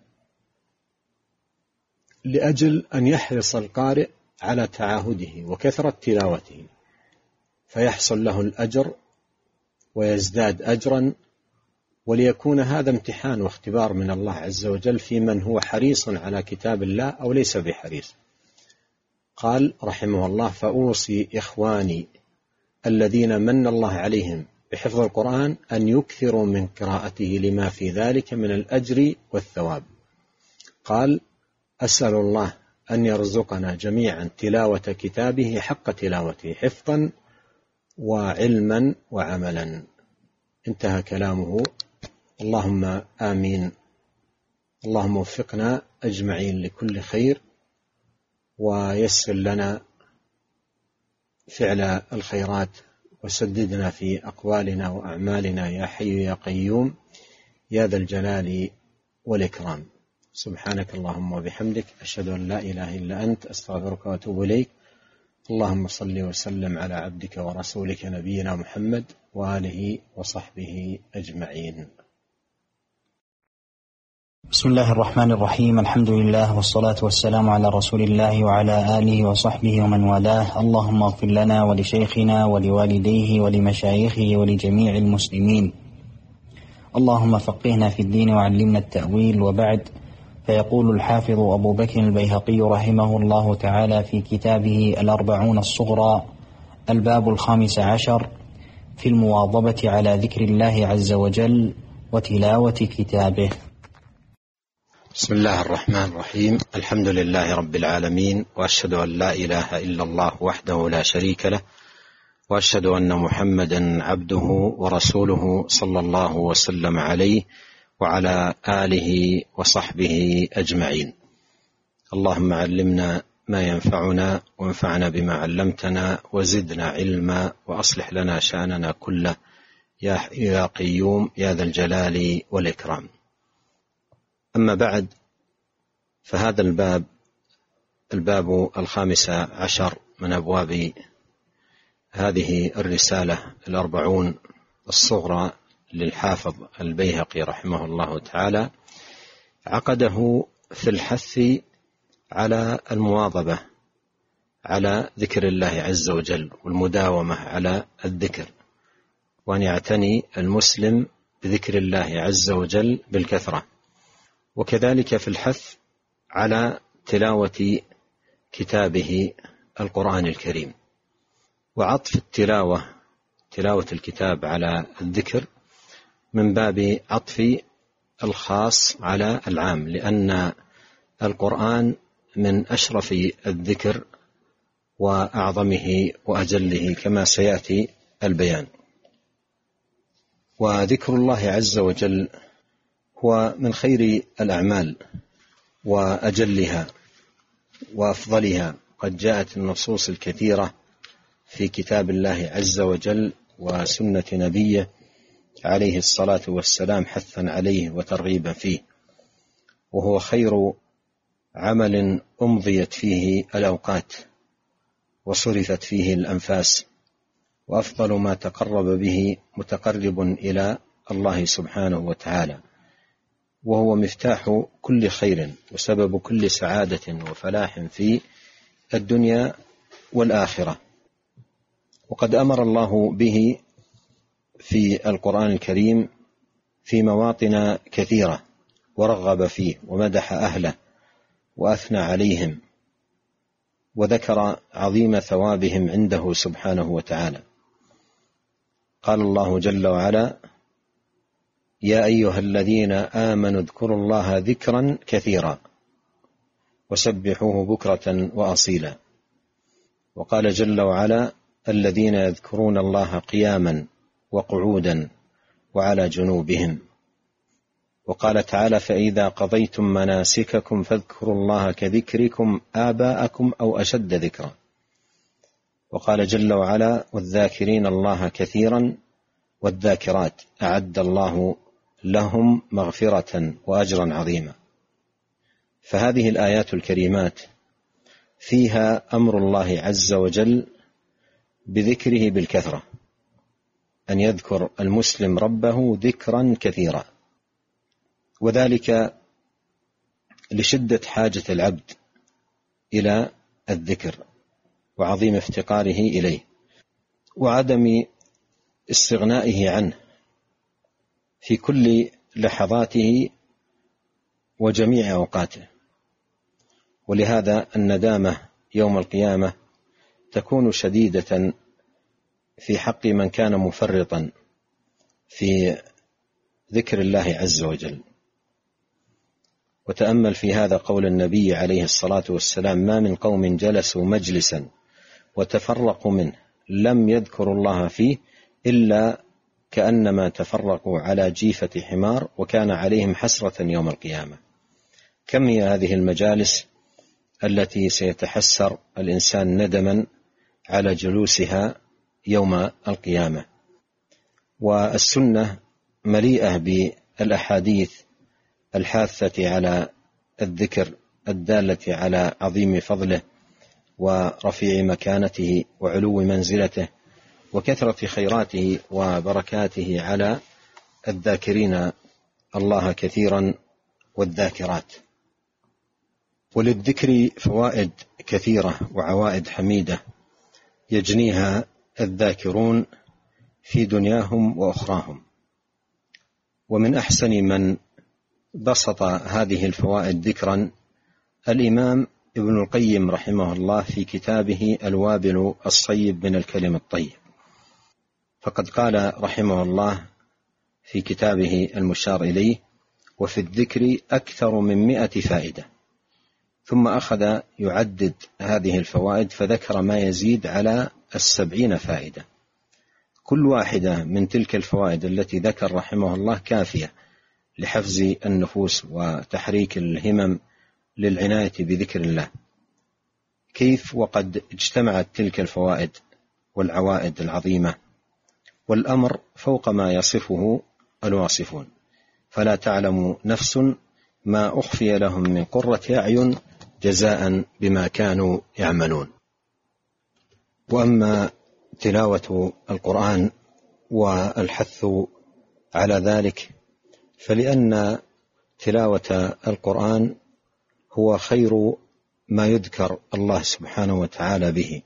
لأجل أن يحرص القارئ على تعاهده وكثرة تلاوته، فيحصل له الأجر ويزداد أجرا، وليكون هذا امتحان واختبار من الله عز وجل في من هو حريص على كتاب الله أو ليس بحريص. قال رحمه الله: فأوصي إخواني الذين من الله عليهم بحفظ القرآن أن يكثروا من قراءته لما في ذلك من الأجر والثواب. قال: أسأل الله أن يرزقنا جميعا تلاوة كتابه حق تلاوته حفظا وعلما وعملا. انتهى كلامه. اللهم آمين. اللهم وفقنا أجمعين لكل خير، ويسر لنا فعل الخيرات، وسددنا في أقوالنا وأعمالنا يا حي يا قيوم يا ذا الجلال والإكرام. سبحانك اللهم وبحمدك، أشهد أن لا إله إلا أنت، أستغفرك وأتوب إليك. اللهم صل وسلم على عبدك ورسولك نبينا محمد وآله وصحبه أجمعين. بسم الله الرحمن الرحيم. الحمد لله والصلاة والسلام على رسول الله وعلى آله وصحبه ومن والاه. اللهم اغفر لنا ولشيخنا ولوالديه ولمشايخه ولجميع المسلمين. اللهم فقهنا في الدين وعلمنا التأويل. وبعد، فيقول الحافظ أبو بكر البيهقي رحمه الله تعالى في كتابه الأربعون الصغرى الباب الخامس عشر في المواظبة على ذكر الله عز وجل وتلاوة كتابه. بسم الله الرحمن الرحيم. الحمد لله رب العالمين، وأشهد أن لا إله إلا الله وحده لا شريك له، وأشهد أن محمدا عبده ورسوله صلى الله وسلم عليه وعلى آله وصحبه أجمعين. اللهم علمنا ما ينفعنا وانفعنا بما علمتنا وزدنا علما وأصلح لنا شأننا كله يا قيوم يا ذا الجلال والإكرام. أما بعد، فهذا الباب الباب الخامس عشر من أبواب هذه الرسالة الأربعون الصغرى للحافظ البيهقي رحمه الله تعالى، عقده في الحث على المواظبة على ذكر الله عز وجل والمداومة على الذكر، وأن يعتني المسلم بذكر الله عز وجل بالكثرة، وكذلك في الحث على تلاوة كتابه القرآن الكريم، وعطف التلاوة تلاوة الكتاب على الذكر من باب عطف الخاص على العام، لأن القرآن من أشرف الذكر وأعظمه وأجله كما سيأتي البيان. وذكر الله عز وجل هو من خير الأعمال وأجلها وأفضلها. قد جاءت النصوص الكثيرة في كتاب الله عز وجل وسنة نبيه عليه الصلاة والسلام حثا عليه وترغيبا فيه، وهو خير عمل أمضيت فيه الأوقات وصرفت فيه الأنفاس، وأفضل ما تقرب به متقرب إلى الله سبحانه وتعالى، وهو مفتاح كل خير وسبب كل سعادة وفلاح في الدنيا والآخرة. وقد أمر الله به في القرآن الكريم في مواطن كثيرة، ورغب فيه ومدح أهله وأثنى عليهم، وذكر عظيم ثوابهم عنده سبحانه وتعالى. قال الله جل وعلا: يا أيها الذين آمنوا اذكروا الله ذكرا كثيرا وسبحوه بكرة وأصيلا. وقال جل وعلا: الذين يذكرون الله قياما وقعودا وعلى جنوبهم. وقال تعالى: فإذا قضيتم مناسككم فاذكروا الله كذكركم آباءكم أو أشد ذكرا. وقال جل وعلا: والذاكرين الله كثيرا والذاكرات أعد الله لهم مغفرة وأجرا عظيما. فهذه الآيات الكريمات فيها أمر الله عز وجل بذكره بالكثرة، أن يذكر المسلم ربه ذكرا كثيرا، وذلك لشدة حاجة العبد إلى الذكر وعظيم افتقاره إليه وعدم استغنائه عنه في كل لحظاته وجميع أوقاته. ولهذا الندامة يوم القيامة تكون شديدة في حق من كان مفرطا في ذكر الله عز وجل. وتأمل في هذا قول النبي عليه الصلاة والسلام: ما من قوم جلسوا مجلسا وتفرقوا منه لم يذكروا الله فيه إلا كأنما تفرقوا على جيفة حمار وكان عليهم حسرة يوم القيامة. كم هي هذه المجالس التي سيتحسر الإنسان ندما على جلوسها يوم القيامة. والسنة مليئة بالأحاديث الحاثة على الذكر الدالة على عظيم فضله ورفيع مكانته وعلو منزلته وكثرة خيراته وبركاته على الذاكرين الله كثيرا والذاكرات. وللذكر فوائد كثيرة وعوائد حميدة يجنيها الذاكرون في دنياهم وأخراهم. ومن أحسن من بسط هذه الفوائد ذكرا الإمام ابن القيم رحمه الله في كتابه الوابل الصيب من الكلم الطيب، فقد قال رحمه الله في كتابه المشار إليه: وفي الذكر أكثر من مئة فائدة. ثم أخذ يعدد هذه الفوائد فذكر ما يزيد على السبعين فائدة. كل واحدة من تلك الفوائد التي ذكر رحمه الله كافية لحفز النفوس وتحريك الهمم للعناية بذكر الله. كيف وقد اجتمعت تلك الفوائد والعوائد العظيمة، والأمر فوق ما يصفه الواصفون، فلا تعلم نفس ما أخفي لهم من قرة أعين جزاء بما كانوا يعملون. وأما تلاوة القرآن والحث على ذلك فلأن تلاوة القرآن هو خير ما يذكر الله سبحانه وتعالى به،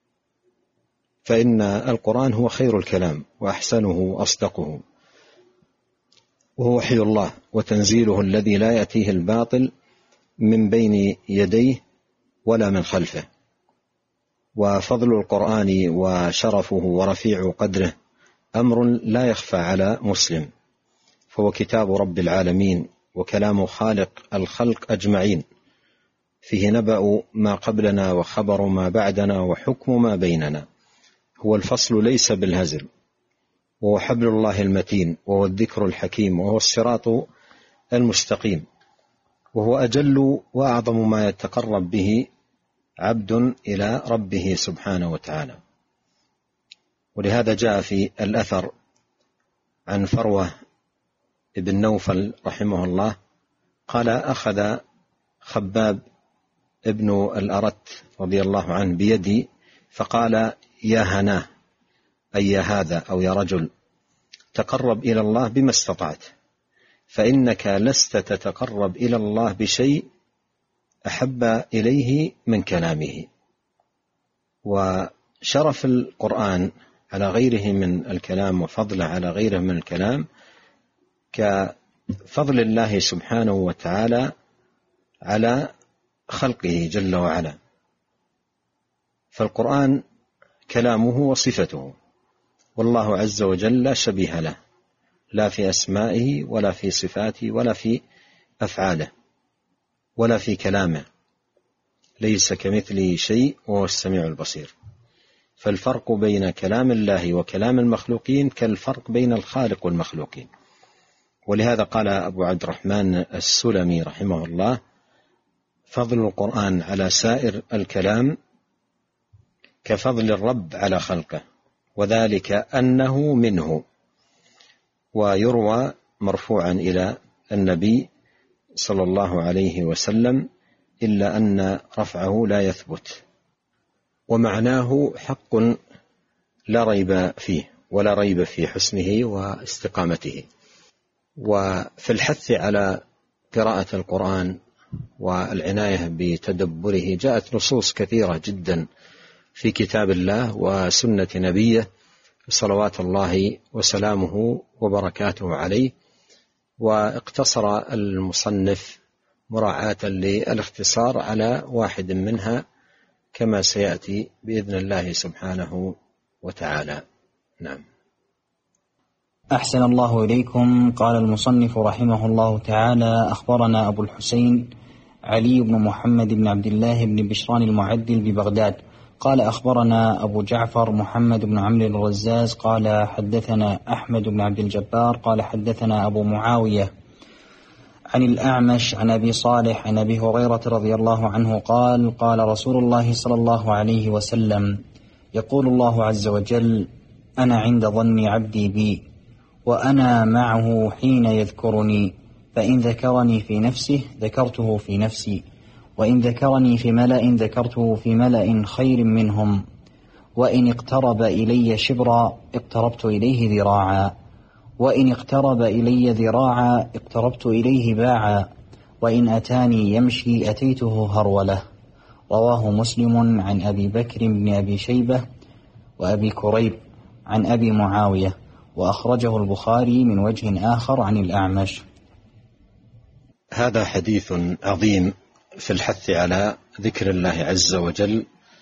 فإن القرآن هو خير الكلام وأحسنه وأصدقه، وهو وحي الله وتنزيله الذي لا يأتيه الباطل من بين يديه ولا من خلفه. وفضل القرآن وشرفه ورفيع قدره أمر لا يخفى على مسلم، فهو كتاب رب العالمين وكلام خالق الخلق أجمعين، فيه نبأ ما قبلنا وخبر ما بعدنا وحكم ما بيننا. هو الفصل ليس بالهزل، وهو حبل الله المتين، وهو الذكر الحكيم، وهو الصراط المستقيم، وهو أجل وأعظم ما يتقرب به عبد إلى ربه سبحانه وتعالى. ولهذا جاء في الأثر عن فروة ابن نوفل رحمه الله قال: أخذ خباب ابن الأرت رضي الله عنه بيدي فقال: يا هناه، أي يا هذا أو يا رجل، تقرب إلى الله بما استطعت، فإنك لست تتقرب إلى الله بشيء أحب إليه من كلامه. وشرف القرآن على غيره من الكلام وفضله على غيره من الكلام كفضل الله سبحانه وتعالى على خلقه جل وعلا. فالقرآن كلامه وصفته، والله عز وجل لا شبيه له، لا في أسمائه ولا في صفاته ولا في أفعاله ولا في كلامه، ليس كمثله شيء وهو السميع البصير. فالفرق بين كلام الله وكلام المخلوقين كالفرق بين الخالق والمخلوقين. ولهذا قال أبو عبد الرحمن السلمي رحمه الله: فضل القرآن على سائر الكلام كفضل الرب على خلقه، وذلك أنه منه. ويروى مرفوعا إلى النبي صلى الله عليه وسلم، إلا أن رفعه لا يثبت، ومعناه حق لا ريب فيه ولا ريب في حسنه واستقامته. وفي الحث على قراءة القرآن والعناية بتدبره جاءت نصوص كثيرة جدا في كتاب الله وسنة نبيه صلوات الله وسلامه وبركاته عليه. واقتصر المصنف مراعاة للاختصار على واحد منها كما سيأتي بإذن الله سبحانه وتعالى. نعم. أحسن الله إليكم. قال المصنف رحمه الله تعالى: أخبرنا أبو الحسين علي بن محمد بن عبد الله بن بشران المعدل ببغداد قال: أخبرنا أبو جعفر محمد بن عمرو الرزاز قال: حدثنا أحمد بن عبد الجبار قال: حدثنا أبو معاوية عن الأعمش عن أبي صالح عن أبي هريرة رضي الله عنه قال: قال رسول الله صلى الله عليه وسلم: يقول الله عز وجل: أنا عند ظن عبدي بي، وأنا معه حين يذكرني، فإن ذكرني في نفسه ذكرته في نفسي، وإن ذكرني في ملأ ذكرته في ملأ خير منهم، وإن اقترب إلي شبرا اقتربت إليه ذراعا، وإن اقترب إلي ذراعا اقتربت إليه باعا، وإن أتاني يمشي أتيته هرولة. رواه مسلم عن أبي بكر بن أبي شيبة وأبي كريب عن أبي معاوية. وأخرجه البخاري من وجه آخر عن الأعمش. هذا حديث عظيم في الحث على ذكر الله عز وجل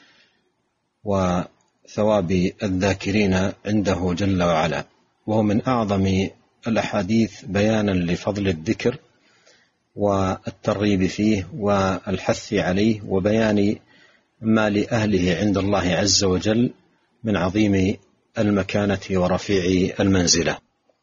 وثواب الذاكرين عنده جل وعلا، وهو من أعظم الأحاديث بيانا لفضل الذكر والترغيب فيه والحث عليه، وبيان ما لأهله عند الله عز وجل من عظيم المكانة ورفيع المنزلة.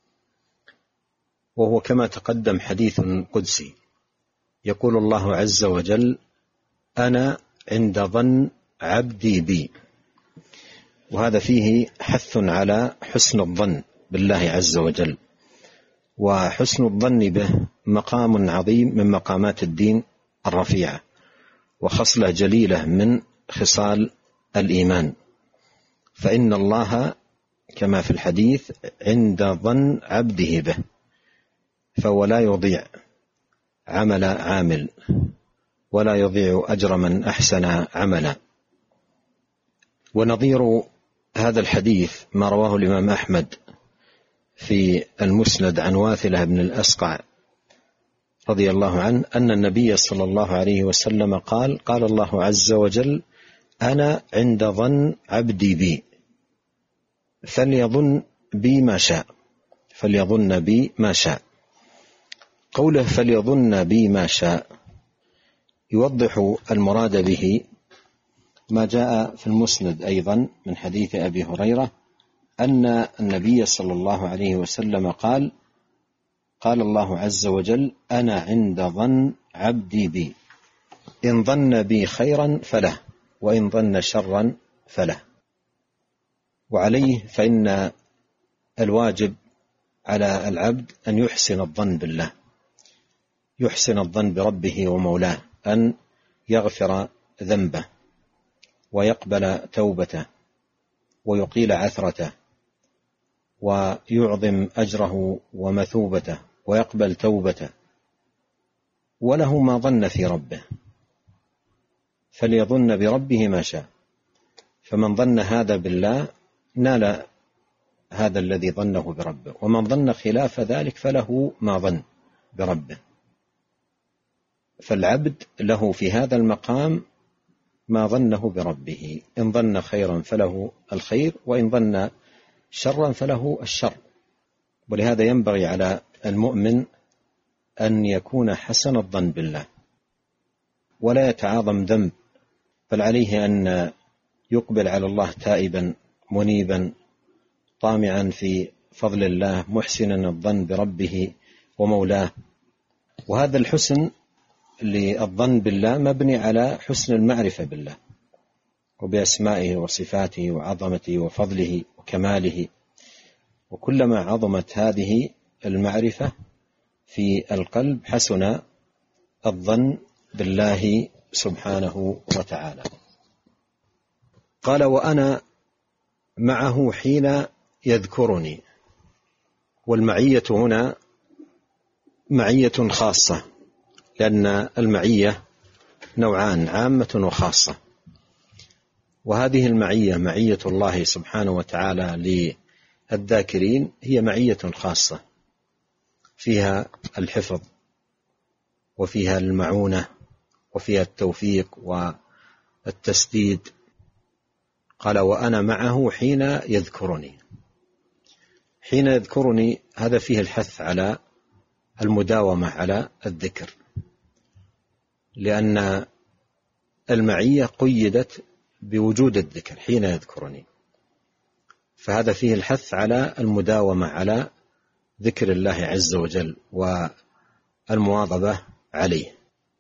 وهو كما تقدم حديث قدسي، يقول الله عز وجل: أنا عند ظن عبدي بي. وهذا فيه حث على حسن الظن بالله عز وجل، وحسن الظن به مقام عظيم من مقامات الدين الرفيعة، وخصلة جليلة من خصال الإيمان. فإن الله كما في الحديث عند ظن عبده به، فهو لا يضيع عمل عامل ولا يضيع أجر من أحسن عملا. ونظير هذا الحديث ما رواه الإمام أحمد في المسند عن واثلة بن الأسقع رضي الله عنه أن النبي صلى الله عليه وسلم قال: قال الله عز وجل: أنا عند ظن عبدي بي فليظن بي ما شاء فليظن بي ما شاء. قوله فليظن بي ما شاء يوضح المراد به ما جاء في المسند أيضا من حديث أبي هريرة أن النبي صلى الله عليه وسلم قال: قال الله عز وجل: أنا عند ظن عبدي بي، إن ظن بي خيرا فله، وإن ظن شرا فله. وعليه فإن الواجب على العبد أن يحسن الظن بالله، يحسن الظن بربه ومولاه، أن يغفر ذنبه ويقبل توبته ويقيل عثرته ويعظم أجره ومثوبته ويقبل توبته، وله ما ظن في ربه، فليظن بربه ما شاء. فمن ظن هذا بالله نال هذا الذي ظنه بربه، ومن ظن خلاف ذلك فله ما ظن بربه. فالعبد له في هذا المقام ما ظنه بربه، إن ظن خيرا فله الخير، وإن ظن شرا فله الشر. ولهذا ينبغي على المؤمن أن يكون حسن الظن بالله ولا يتعاظم ذنب، بل عليه أن يقبل على الله تائبا منيبا طامعا في فضل الله، محسنا الظن بربه ومولاه. وهذا الحسن للظن بالله مبني على حسن المعرفة بالله وبأسمائه وصفاته وعظمته وفضله وكماله. وكلما عظمت هذه المعرفة في القلب حسن الظن بالله سبحانه وتعالى. قال: وأنا معه حين يذكرني. والمعية هنا معية خاصة، لأن المعية نوعان: عامة وخاصة. وهذه المعية معية الله سبحانه وتعالى للذاكرين هي معية خاصة، فيها الحفظ وفيها المعونة وفيها التوفيق والتسديد. قال: وأنا معه حين يذكرني. حين يذكرني هذا فيه الحث على المداومة على الذكر، لأن المعية قيدت بوجود الذكر حين يذكرني، فهذا فيه الحث على المداومة على ذكر الله عز وجل والمواظبة عليه.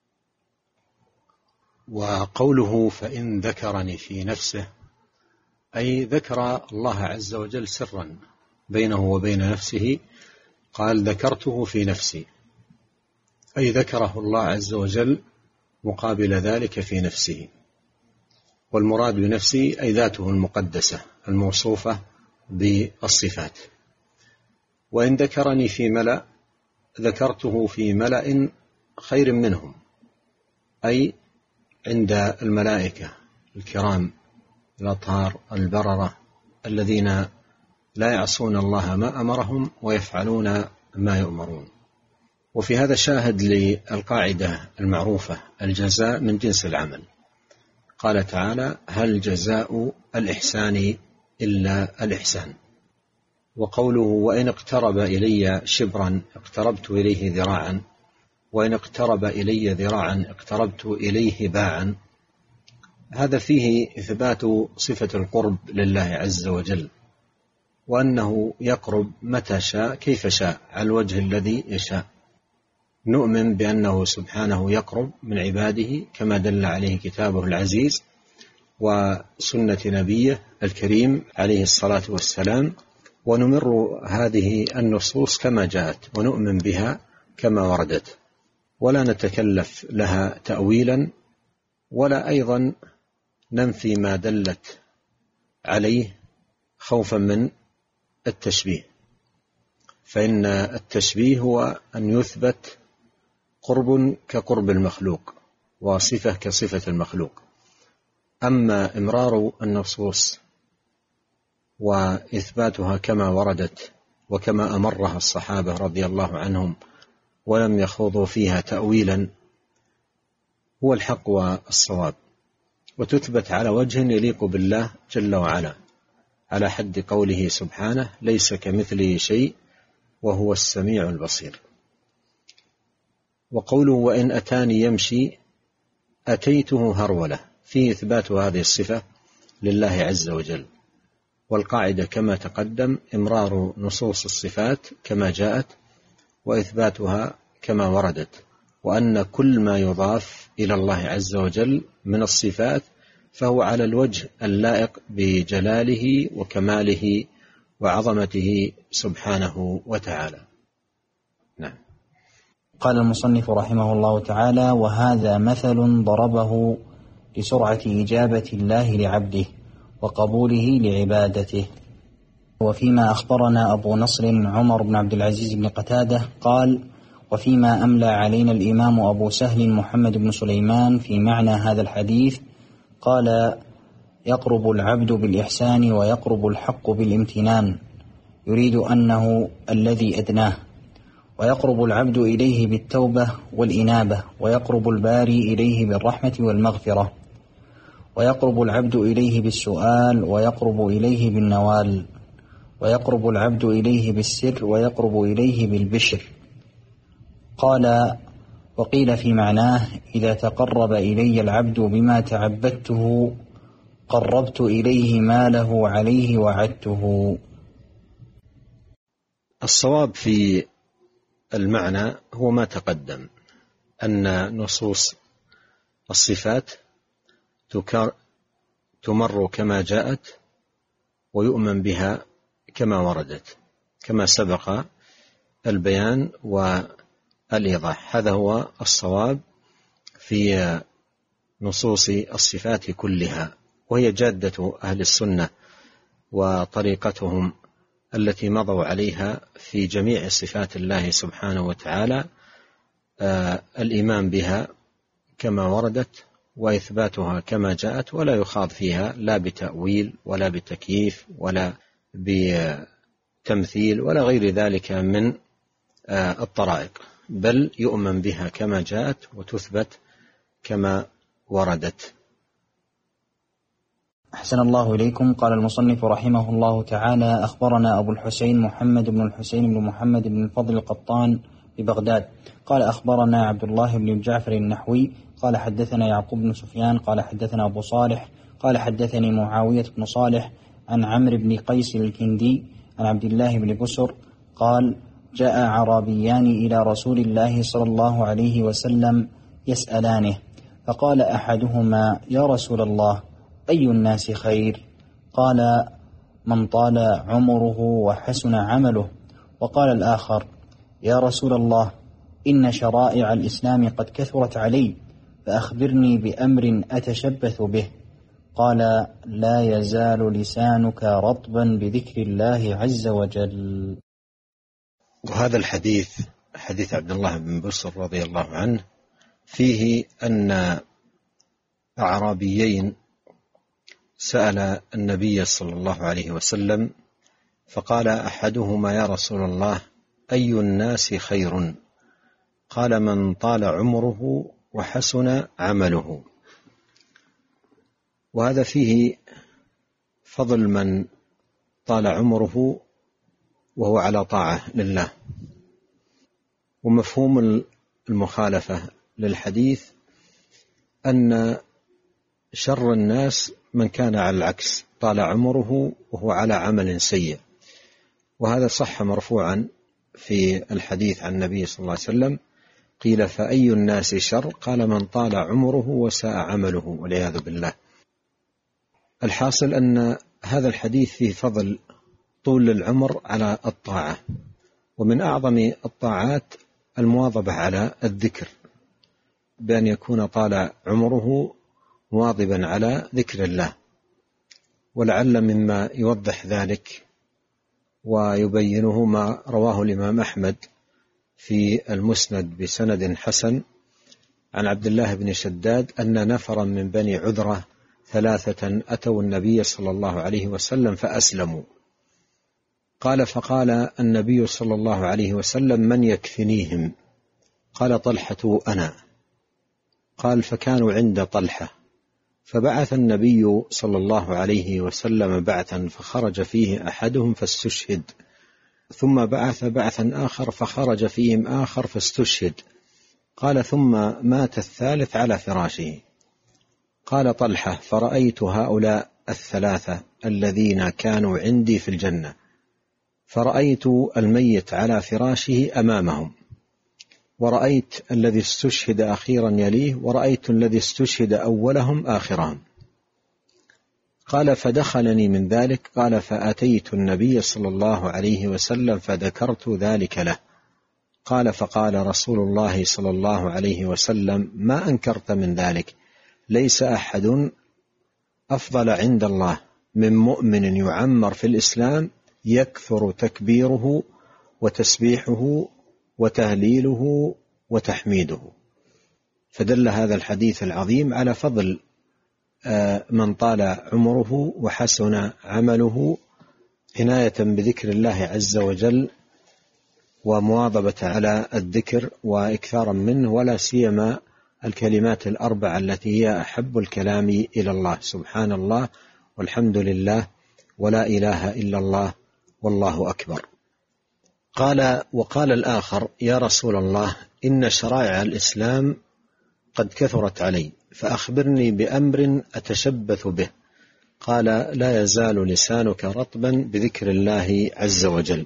وقوله فإن ذكرني في نفسه أي ذكر الله عز وجل سرا بينه وبين نفسه، قال: ذكرته في نفسي، أي ذكره الله عز وجل مقابل ذلك في نفسه. والمراد بنفسه أي ذاته المقدسة الموصوفة بالصفات. وإن ذكرني في ملأ ذكرته في ملأ خير منهم، أي عند الملائكة الكرام الأطهار البررة الذين لا يعصون الله ما أمرهم ويفعلون ما يؤمرون. وفي هذا شاهد للقاعدة المعروفة: الجزاء من جنس العمل. قال تعالى: هل جزاء الإحسان إلا الإحسان. وقوله: وإن اقترب إلي شبرا اقتربت إليه ذراعا، وإن اقترب إلي ذراعا اقتربت إليه باعا، هذا فيه إثبات صفة القرب لله عز وجل، وأنه يقرب متى شاء كيف شاء على الوجه الذي يشاء. نؤمن بأنه سبحانه يقرب من عباده كما دل عليه كتابه العزيز وسنة نبيه الكريم عليه الصلاة والسلام، ونمر هذه النصوص كما جاءت ونؤمن بها كما وردت، ولا نتكلف لها تأويلا، ولا أيضا ننفي ما دلت عليه خوفا من التشبيه، فإن التشبيه هو أن يثبت قرب كقرب المخلوق وصفة كصفة المخلوق. أما إمرار النصوص وإثباتها كما وردت وكما أمرها الصحابة رضي الله عنهم ولم يخوضوا فيها تأويلا هو الحق والصواب، وتثبت على وجه يليق بالله جل وعلا، على حد قوله سبحانه: ليس كمثله شيء وهو السميع البصير. وقوله: وإن أتاني يمشي أتيته هرولة، فيه إثبات هذه الصفة لله عز وجل. والقاعدة كما تقدم إمرار نصوص الصفات كما جاءت وإثباتها كما وردت، وأن كل ما يضاف إلى الله عز وجل من الصفات فهو على الوجه اللائق بجلاله وكماله وعظمته سبحانه وتعالى. نعم. قال المصنف رحمه الله تعالى: وهذا مثل ضربه لسرعة إجابة الله لعبده وقبوله لعبادته. وفيما أخبرنا أبو نصر عمر بن عبد العزيز بن قتادة قال: وفيما أملى علينا الإمام أبو سهل محمد بن سليمان في معنى هذا الحديث قال: يقرب العبد بالإحسان ويقرب الحق بالامتنان، يريد أنه الذي أدناه، ويقرب العبد إليه بالتوبة والإنابة، ويقرب الباري إليه بالرحمة والمغفرة، ويقرب العبد إليه بالسؤال، ويقرب إليه بالنوال، ويقرب العبد إليه بالسر، ويقرب إليه بالبشر. قال: وقيل في معناه: إذا تقرب إلي العبد بما تعبدته قربت إليه ما له عليه وعدته. الصواب في المعنى هو ما تقدم، أن نصوص الصفات تمر كما جاءت ويؤمن بها كما وردت، كما سبق البيان والإيضاح. هذا هو الصواب في نصوص الصفات كلها، وهي جادة أهل السنة وطريقتهم التي مضوا عليها في جميع صفات الله سبحانه وتعالى، آه الإيمان بها كما وردت وإثباتها كما جاءت، ولا يخاض فيها لا بتأويل ولا بتكييف ولا بتمثيل ولا غير ذلك من آه الطرائق، بل يؤمن بها كما جاءت وتثبت كما وردت. أحسن الله إليكم. قال المصنف رحمه الله تعالى: أخبرنا أبو الحسين محمد بن الحسين بن محمد بن الفضل القطان ببغداد قال: أخبرنا عبد الله بن جعفر النحوي قال: حدثنا يعقوب بن سفيان قال: حدثنا أبو صالح قال: حدثني معاوية بن صالح عن عمرو بن قيس الكندي عن عبد الله بن بسر قال: جاء عربيان إلى رسول الله صلى الله عليه وسلم يسألانه، فقال أحدهما: يا رسول الله، أي الناس خير؟ قال: من طال عمره وحسن عمله. وقال الآخر: يا رسول الله، إن شرائع الإسلام قد كثرت علي، فأخبرني بأمر أتشبث به. قال: لا يزال لسانك رطبا بذكر الله عز وجل. وهذا الحديث حديث عبد الله بن بسر رضي الله عنه فيه أن أعرابيين سأل النبي صلى الله عليه وسلم فقال أحدهما: يا رسول الله، أي الناس خير؟ قال: من طال عمره وحسن عمله. وهذا فيه فضل من طال عمره وهو على طاعة لله. ومفهوم المخالفة للحديث أن شر الناس من كان على العكس، طال عمره وهو على عمل سيء. وهذا صح مرفوعا في الحديث عن النبي صلى الله عليه وسلم: قيل: فأي الناس شر؟ قال: من طال عمره وساء عمله، والعياذ بالله. الحاصل أن هذا الحديث فيه فضل طول العمر على الطاعة، ومن أعظم الطاعات المواظبة على الذكر، بأن يكون طال عمره مواظبا على ذكر الله. ولعل مما يوضح ذلك ويبينه ما رواه الإمام أحمد في المسند بسند حسن عن عبد الله بن شداد أن نفرا من بني عذرة ثلاثة أتوا النبي صلى الله عليه وسلم فأسلموا. قال: فقال النبي صلى الله عليه وسلم: من يكفنيهم؟ قال: طلحة أنا. قال: فكانوا عند طلحة، فبعث النبي صلى الله عليه وسلم بعثا فخرج فيه أحدهم فاستشهد، ثم بعث بعثا آخر فخرج فيهم آخر فاستشهد. قال: ثم مات الثالث على فراشه. قال طلحة: فرأيت هؤلاء الثلاثة الذين كانوا عندي في الجنة، فرأيت الميت على فراشه أمامهم، ورأيت الذي استشهد أخيرا يليه، ورأيت الذي استشهد أولهم آخرهم. قال: فدخلني من ذلك. قال: فأتيت النبي صلى الله عليه وسلم فذكرت ذلك له. قال: فقال رسول الله صلى الله عليه وسلم: ما أنكرت من ذلك؟ ليس أحد أفضل عند الله من مؤمن يعمر في الإسلام يكثر تكبيره وتسبيحه وتهليله وتحميده. فدل هذا الحديث العظيم على فضل من طال عمره وحسن عمله عناية بذكر الله عز وجل ومواظبة على الذكر وإكثارا منه، ولا سيما الكلمات الأربع التي هي أحب الكلام إلى الله: سبحان الله، والحمد لله، ولا إله إلا الله، والله أكبر. قال: وقال الآخر: يا رسول الله، إن شرائع الإسلام قد كثرت علي، فأخبرني بأمر أتشبث به. قال: لا يزال لسانك رطبا بذكر الله عز وجل.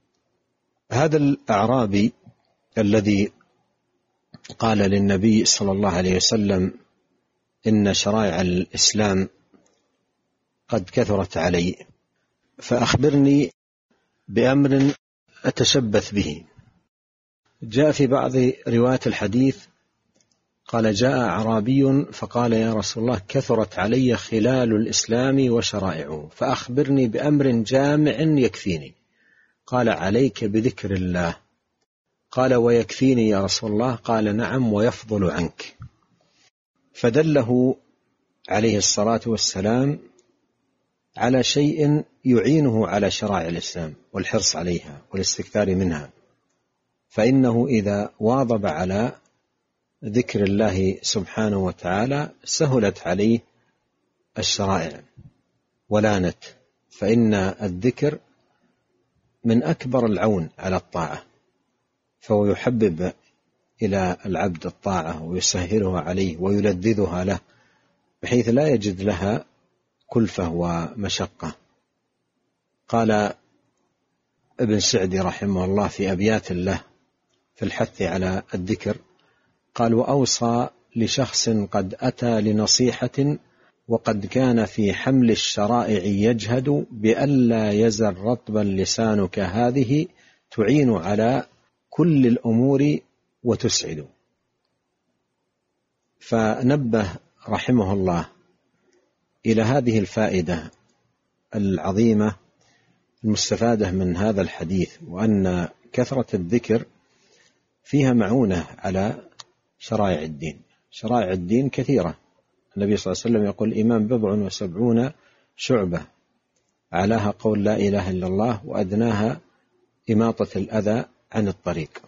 هذا الأعرابي الذي قال للنبي صلى الله عليه وسلم: إن شرائع الإسلام قد كثرت علي، فأخبرني بأمر أتشبث به. جاء في بعض روايات الحديث قال: جاء أعرابي فقال: يا رسول الله، كثرت علي خلال الإسلام وشرائعه، فأخبرني بأمر جامع يكفيني. قال: عليك بذكر الله. قال: ويكفيني يا رسول الله؟ قال: نعم، ويفضل عنك. فدله عليه الصلاة والسلام على شيء يعينه على شرائع الإسلام والحرص عليها والاستكثار منها، فإنه إذا واظب على ذكر الله سبحانه وتعالى سهلت عليه الشرائع ولانت، فإن الذكر من أكبر العون على الطاعة، فهو يحبب إلى العبد الطاعة ويسهلها عليه ويلذذها له بحيث لا يجد لها كلفة ومشقة. قال ابن سعدي رحمه الله في أبيات له في الحث على الذكر، قال: وأوصى لشخص قد أتى لنصيحة وقد كان في حمل الشرائع يجهد، بألا يزل رطبا لسانك هذه تعين على كل الأمور وتسعد. فنبه رحمه الله إلى هذه الفائدة العظيمة المستفادة من هذا الحديث، وأن كثرة الذكر فيها معونة على شرائع الدين. شرائع الدين كثيرة، النبي صلى الله عليه وسلم يقول: الإيمان بضع وسبعون شعبة، أعلاها قول لا إله إلا الله، وأدناها إماطة الأذى عن الطريق.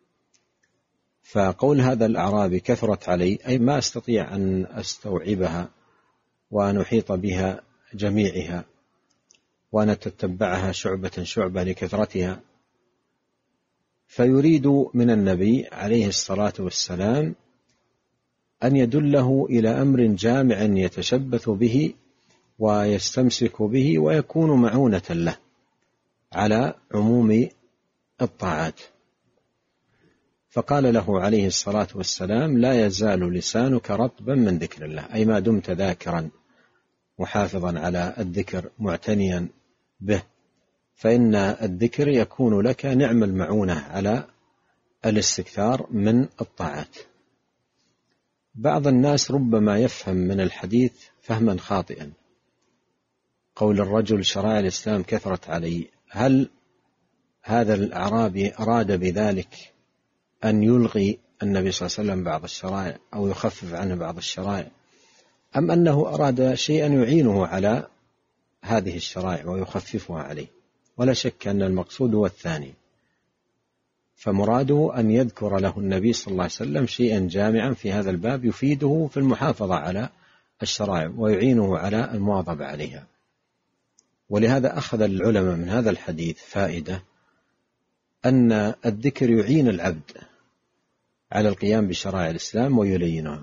فقول هذا الأعرابي كثرت علي، أي ما أستطيع أن أستوعبها وأن أحيط بها جميعها وأن أتتبعها شعبة شعبة لكثرتها. فيريد من النبي عليه الصلاة والسلام أن يدله إلى أمر جامع يتشبث به ويستمسك به ويكون معونة له على عموم الطاعات. فقال له عليه الصلاة والسلام: لا يزال لسانك رطبا من ذكر الله، أي ما دمت ذاكرا محافظا على الذكر معتنيا به، فإن الذكر يكون لك نعم المعونة على الاستكثار من الطاعات. بعض الناس ربما يفهم من الحديث فهما خاطئا، قول الرجل شرائع الإسلام كثرت علي، هل هذا الأعرابي أراد بذلك أن يلغي النبي صلى الله عليه وسلم بعض الشرائع أو يخفف عنه بعض الشرائع، أم أنه أراد شيئا يعينه على هذه الشرائع ويخففها عليه؟ ولا شك أن المقصود هو الثاني، فمراده أن يذكر له النبي صلى الله عليه وسلم شيئا جامعا في هذا الباب يفيده في المحافظة على الشرائع ويعينه على المواظبة عليها. ولهذا أخذ العلماء من هذا الحديث فائدة أن الذكر يعين العبد على القيام بشرائع الإسلام ويلينها،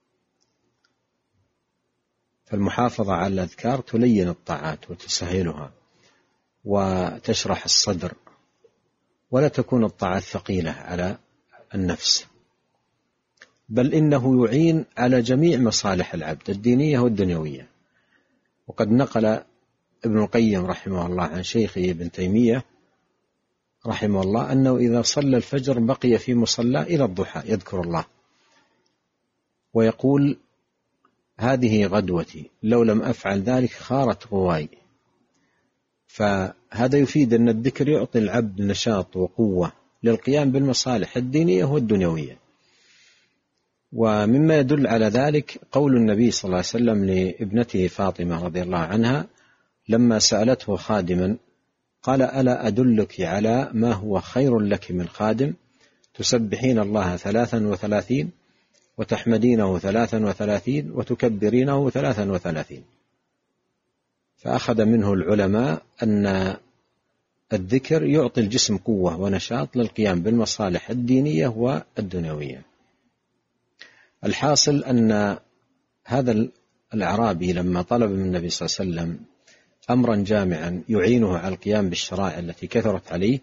فالمحافظة على الأذكار تلين الطاعات وتسهلها وتشرح الصدر، ولا تكون الطاعات ثقيلة على النفس، بل إنه يعين على جميع مصالح العبد الدينية والدنيوية. وقد نقل ابن القيم رحمه الله عن شيخه ابن تيمية رحمه الله أنه إذا صلى الفجر بقي في مصلى إلى الضحى يذكر الله، ويقول: هذه غدوتي، لو لم أفعل ذلك خارت غواي. فهذا يفيد أن الذكر يعطي العبد نشاط وقوة للقيام بالمصالح الدينية والدنيوية. ومما يدل على ذلك قول النبي صلى الله عليه وسلم لابنته فاطمة رضي الله عنها لما سألته خادما، قال: ألا أدلك على ما هو خير لك من خادم؟ تسبحين الله ثلاثا وثلاثين وتحمدينه ثلاثا وثلاثين وتكبرينه ثلاثا وثلاثين. فأخذ منه العلماء أن الذكر يعطي الجسم قوة ونشاط للقيام بالمصالح الدينية والدنيوية. الحاصل أن هذا الأعرابي لما طلب من النبي صلى الله عليه وسلم أمرا جامعا يعينه على القيام بالشرائع التي كثرت عليه،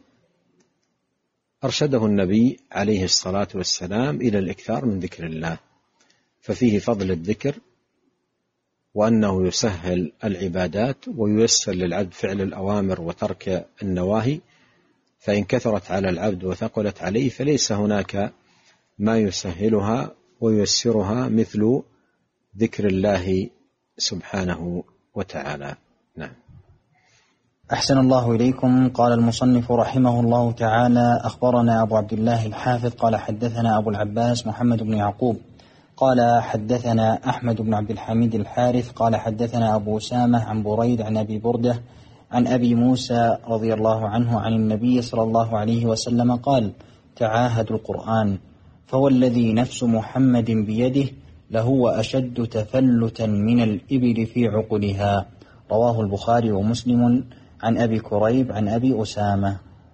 أرشده النبي عليه الصلاة والسلام إلى الإكثار من ذكر الله، ففيه فضل الذكر وأنه يسهل العبادات وييسر للعبد فعل الأوامر وترك النواهي، فإن كثرت على العبد وثقلت عليه فليس هناك ما يسهلها وييسرها مثل ذكر الله سبحانه وتعالى. نعم. أحسن الله إليكم. قال المصنف رحمه الله تعالى: أخبرنا أبو عبد الله الحافظ قال حدثنا أبو العباس محمد بن يعقوب قال حدثنا أحمد بن عبد الحميد الحارث قال حدثنا أبو أسامة عن بريد عن أبي بردة عن أبي موسى رضي الله عنه عن النبي صلى الله عليه وسلم قال: تعاهدوا القرآن فهو الذي نفس محمد بيده لهو أشد تفلتا من الإبل في عقلها. رواه البخاري ومسلم عن أبي كريب عن أبي أسامة.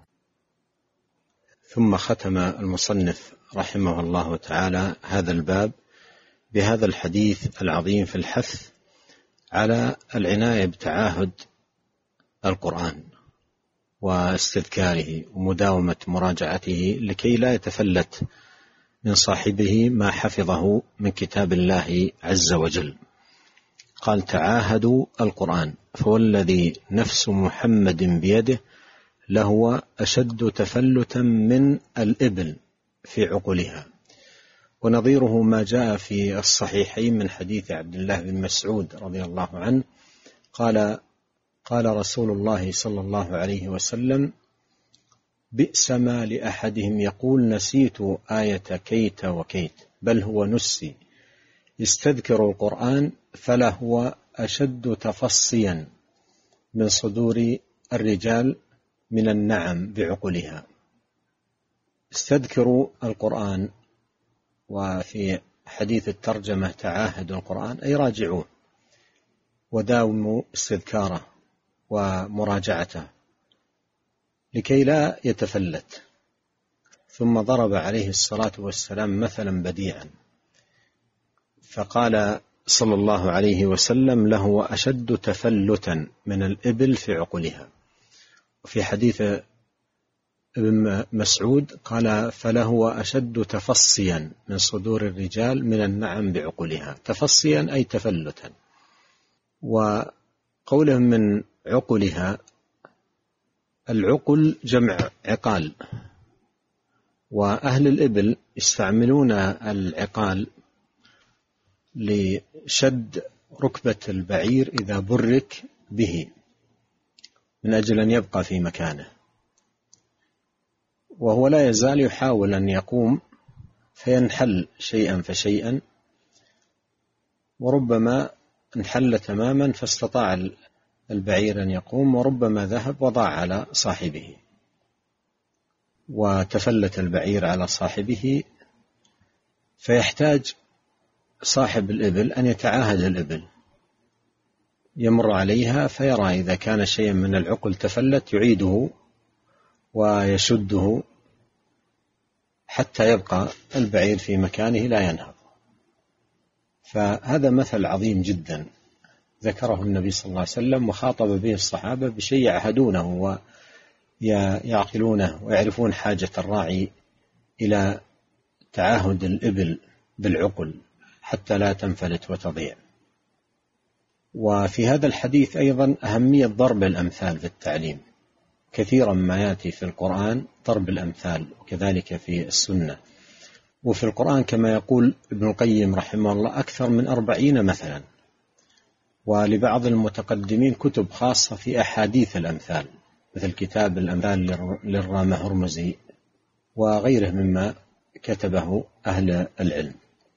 ثم ختم المصنف رحمه الله تعالى هذا الباب بهذا الحديث العظيم في الحث على العناية بتعاهد القرآن واستذكاره ومداومة مراجعته لكي لا يتفلت من صاحبه ما حفظه من كتاب الله عز وجل. قال: تعاهدوا القرآن فهو الذي نفس محمد بيده لهو أشد تفلتا من الإبل في عقلها. ونظيره ما جاء في الصحيحين من حديث عبد الله بن مسعود رضي الله عنه قال: قال رسول الله صلى الله عليه وسلم: بئس ما لأحدهم يقول نسيت آية كيت وكيت، بل هو نسي يستذكر القرآن فلهو أشد تفصيا من صدور الرجال من النعم بعقلها. استذكروا القرآن، وفي حديث الترجمة تعاهدوا القرآن أي راجعوه وداوموا استذكاره ومراجعته لكي لا يتفلت. ثم ضرب عليه الصلاة والسلام مثلا بديعا فقال صلى الله عليه وسلم: لهو أشد تفلتا من الإبل في عقلها. وفي حديث ابن مسعود قال: فلهو أشد تفصيا من صدور الرجال من النعم بعقلها. تفصيا أي تفلتا. وقولهم من عقلها، العقل جمع عقال، وأهل الإبل يستعملون العقال لشد ركبة البعير إذا برك به من أجل أن يبقى في مكانه، وهو لا يزال يحاول أن يقوم فينحل شيئا فشيئا، وربما انحل تماما فاستطاع البعير أن يقوم، وربما ذهب وضاع على صاحبه وتفلت البعير على صاحبه، فيحتاج صاحب الإبل أن يتعاهد الإبل، يمر عليها فيرى إذا كان شيئا من العقل تفلت يعيده ويشده حتى يبقى البعير في مكانه لا ينهض. فهذا مثل عظيم جدا ذكره النبي صلى الله عليه وسلم وخاطب به الصحابة بشيء يعهدونه ويعقلونه ويعرفون حاجة الراعي إلى تعاهد الإبل بالعقل حتى لا تنفلت وتضيع. وفي هذا الحديث أيضا أهمية ضرب الأمثال في التعليم، كثيرا ما يأتي في القرآن ضرب الأمثال وكذلك في السنة. وفي القرآن كما يقول ابن القيم رحمه الله أكثر من أربعين مثلا، ولبعض المتقدمين كتب خاصة في أحاديث الأمثال مثل كتاب الأمثال للرامة هرمزي وغيره مما كتبه أهل العلم.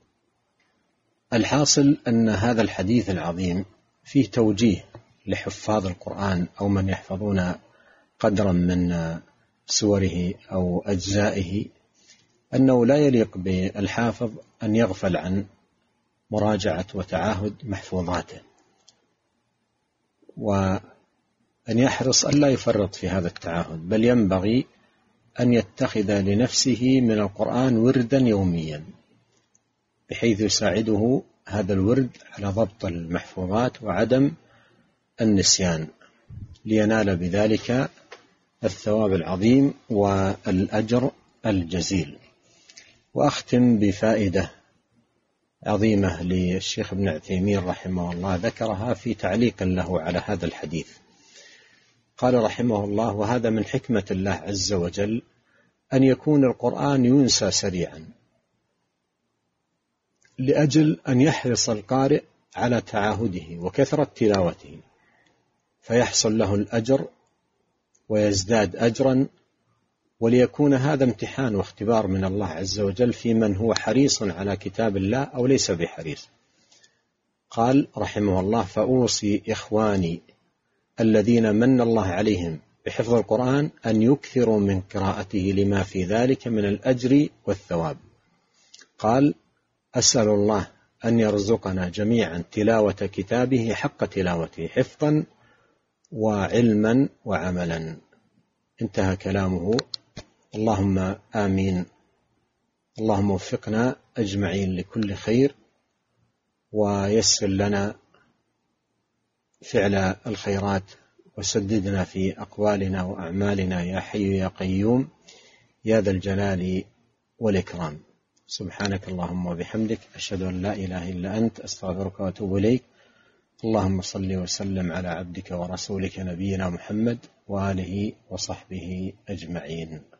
الحاصل أن هذا الحديث العظيم فيه توجيه لحفاظ القرآن أو من يحفظون قدرا من سوره أو أجزائه، أنه لا يليق بالحافظ أن يغفل عن مراجعة وتعاهد محفوظاته، وأن يحرص أن لا يفرط في هذا التعاهد، بل ينبغي أن يتخذ لنفسه من القرآن وردا يوميا بحيث يساعده هذا الورد على ضبط المحفوظات وعدم النسيان، لينال بذلك الثواب العظيم والأجر الجزيل. وأختم بفائدة عظيمة للشيخ ابن عثيمين رحمه الله ذكرها في تعليق له على هذا الحديث. قال رحمه الله: وهذا من حكمة الله عز وجل أن يكون القرآن ينسى سريعا، لأجل أن يحرص القارئ على تعاهده وكثرة تلاوته، فيحصل له الأجر ويزداد أجرا، وليكون هذا امتحان واختبار من الله عز وجل في من هو حريص على كتاب الله أو ليس بحريص. قال رحمه الله: فأوصي إخواني الذين من الله عليهم بحفظ القرآن أن يكثروا من قراءته لما في ذلك من الأجر والثواب. قال: أسأل الله أن يرزقنا جميعا تلاوة كتابه حق تلاوته حفظا وعلما وعملا. انتهى كلامه. اللهم آمين. اللهم وفقنا أجمعين لكل خير، ويسر لنا فعل الخيرات، وسددنا في أقوالنا وأعمالنا يا حي يا قيوم يا ذا الجلال والإكرام. سبحانك اللهم وبحمدك، أشهد أن لا إله إلا أنت، أستغفرك وأتوب إليك. اللهم صل وسلم على عبدك ورسولك نبينا محمد وآله وصحبه أجمعين.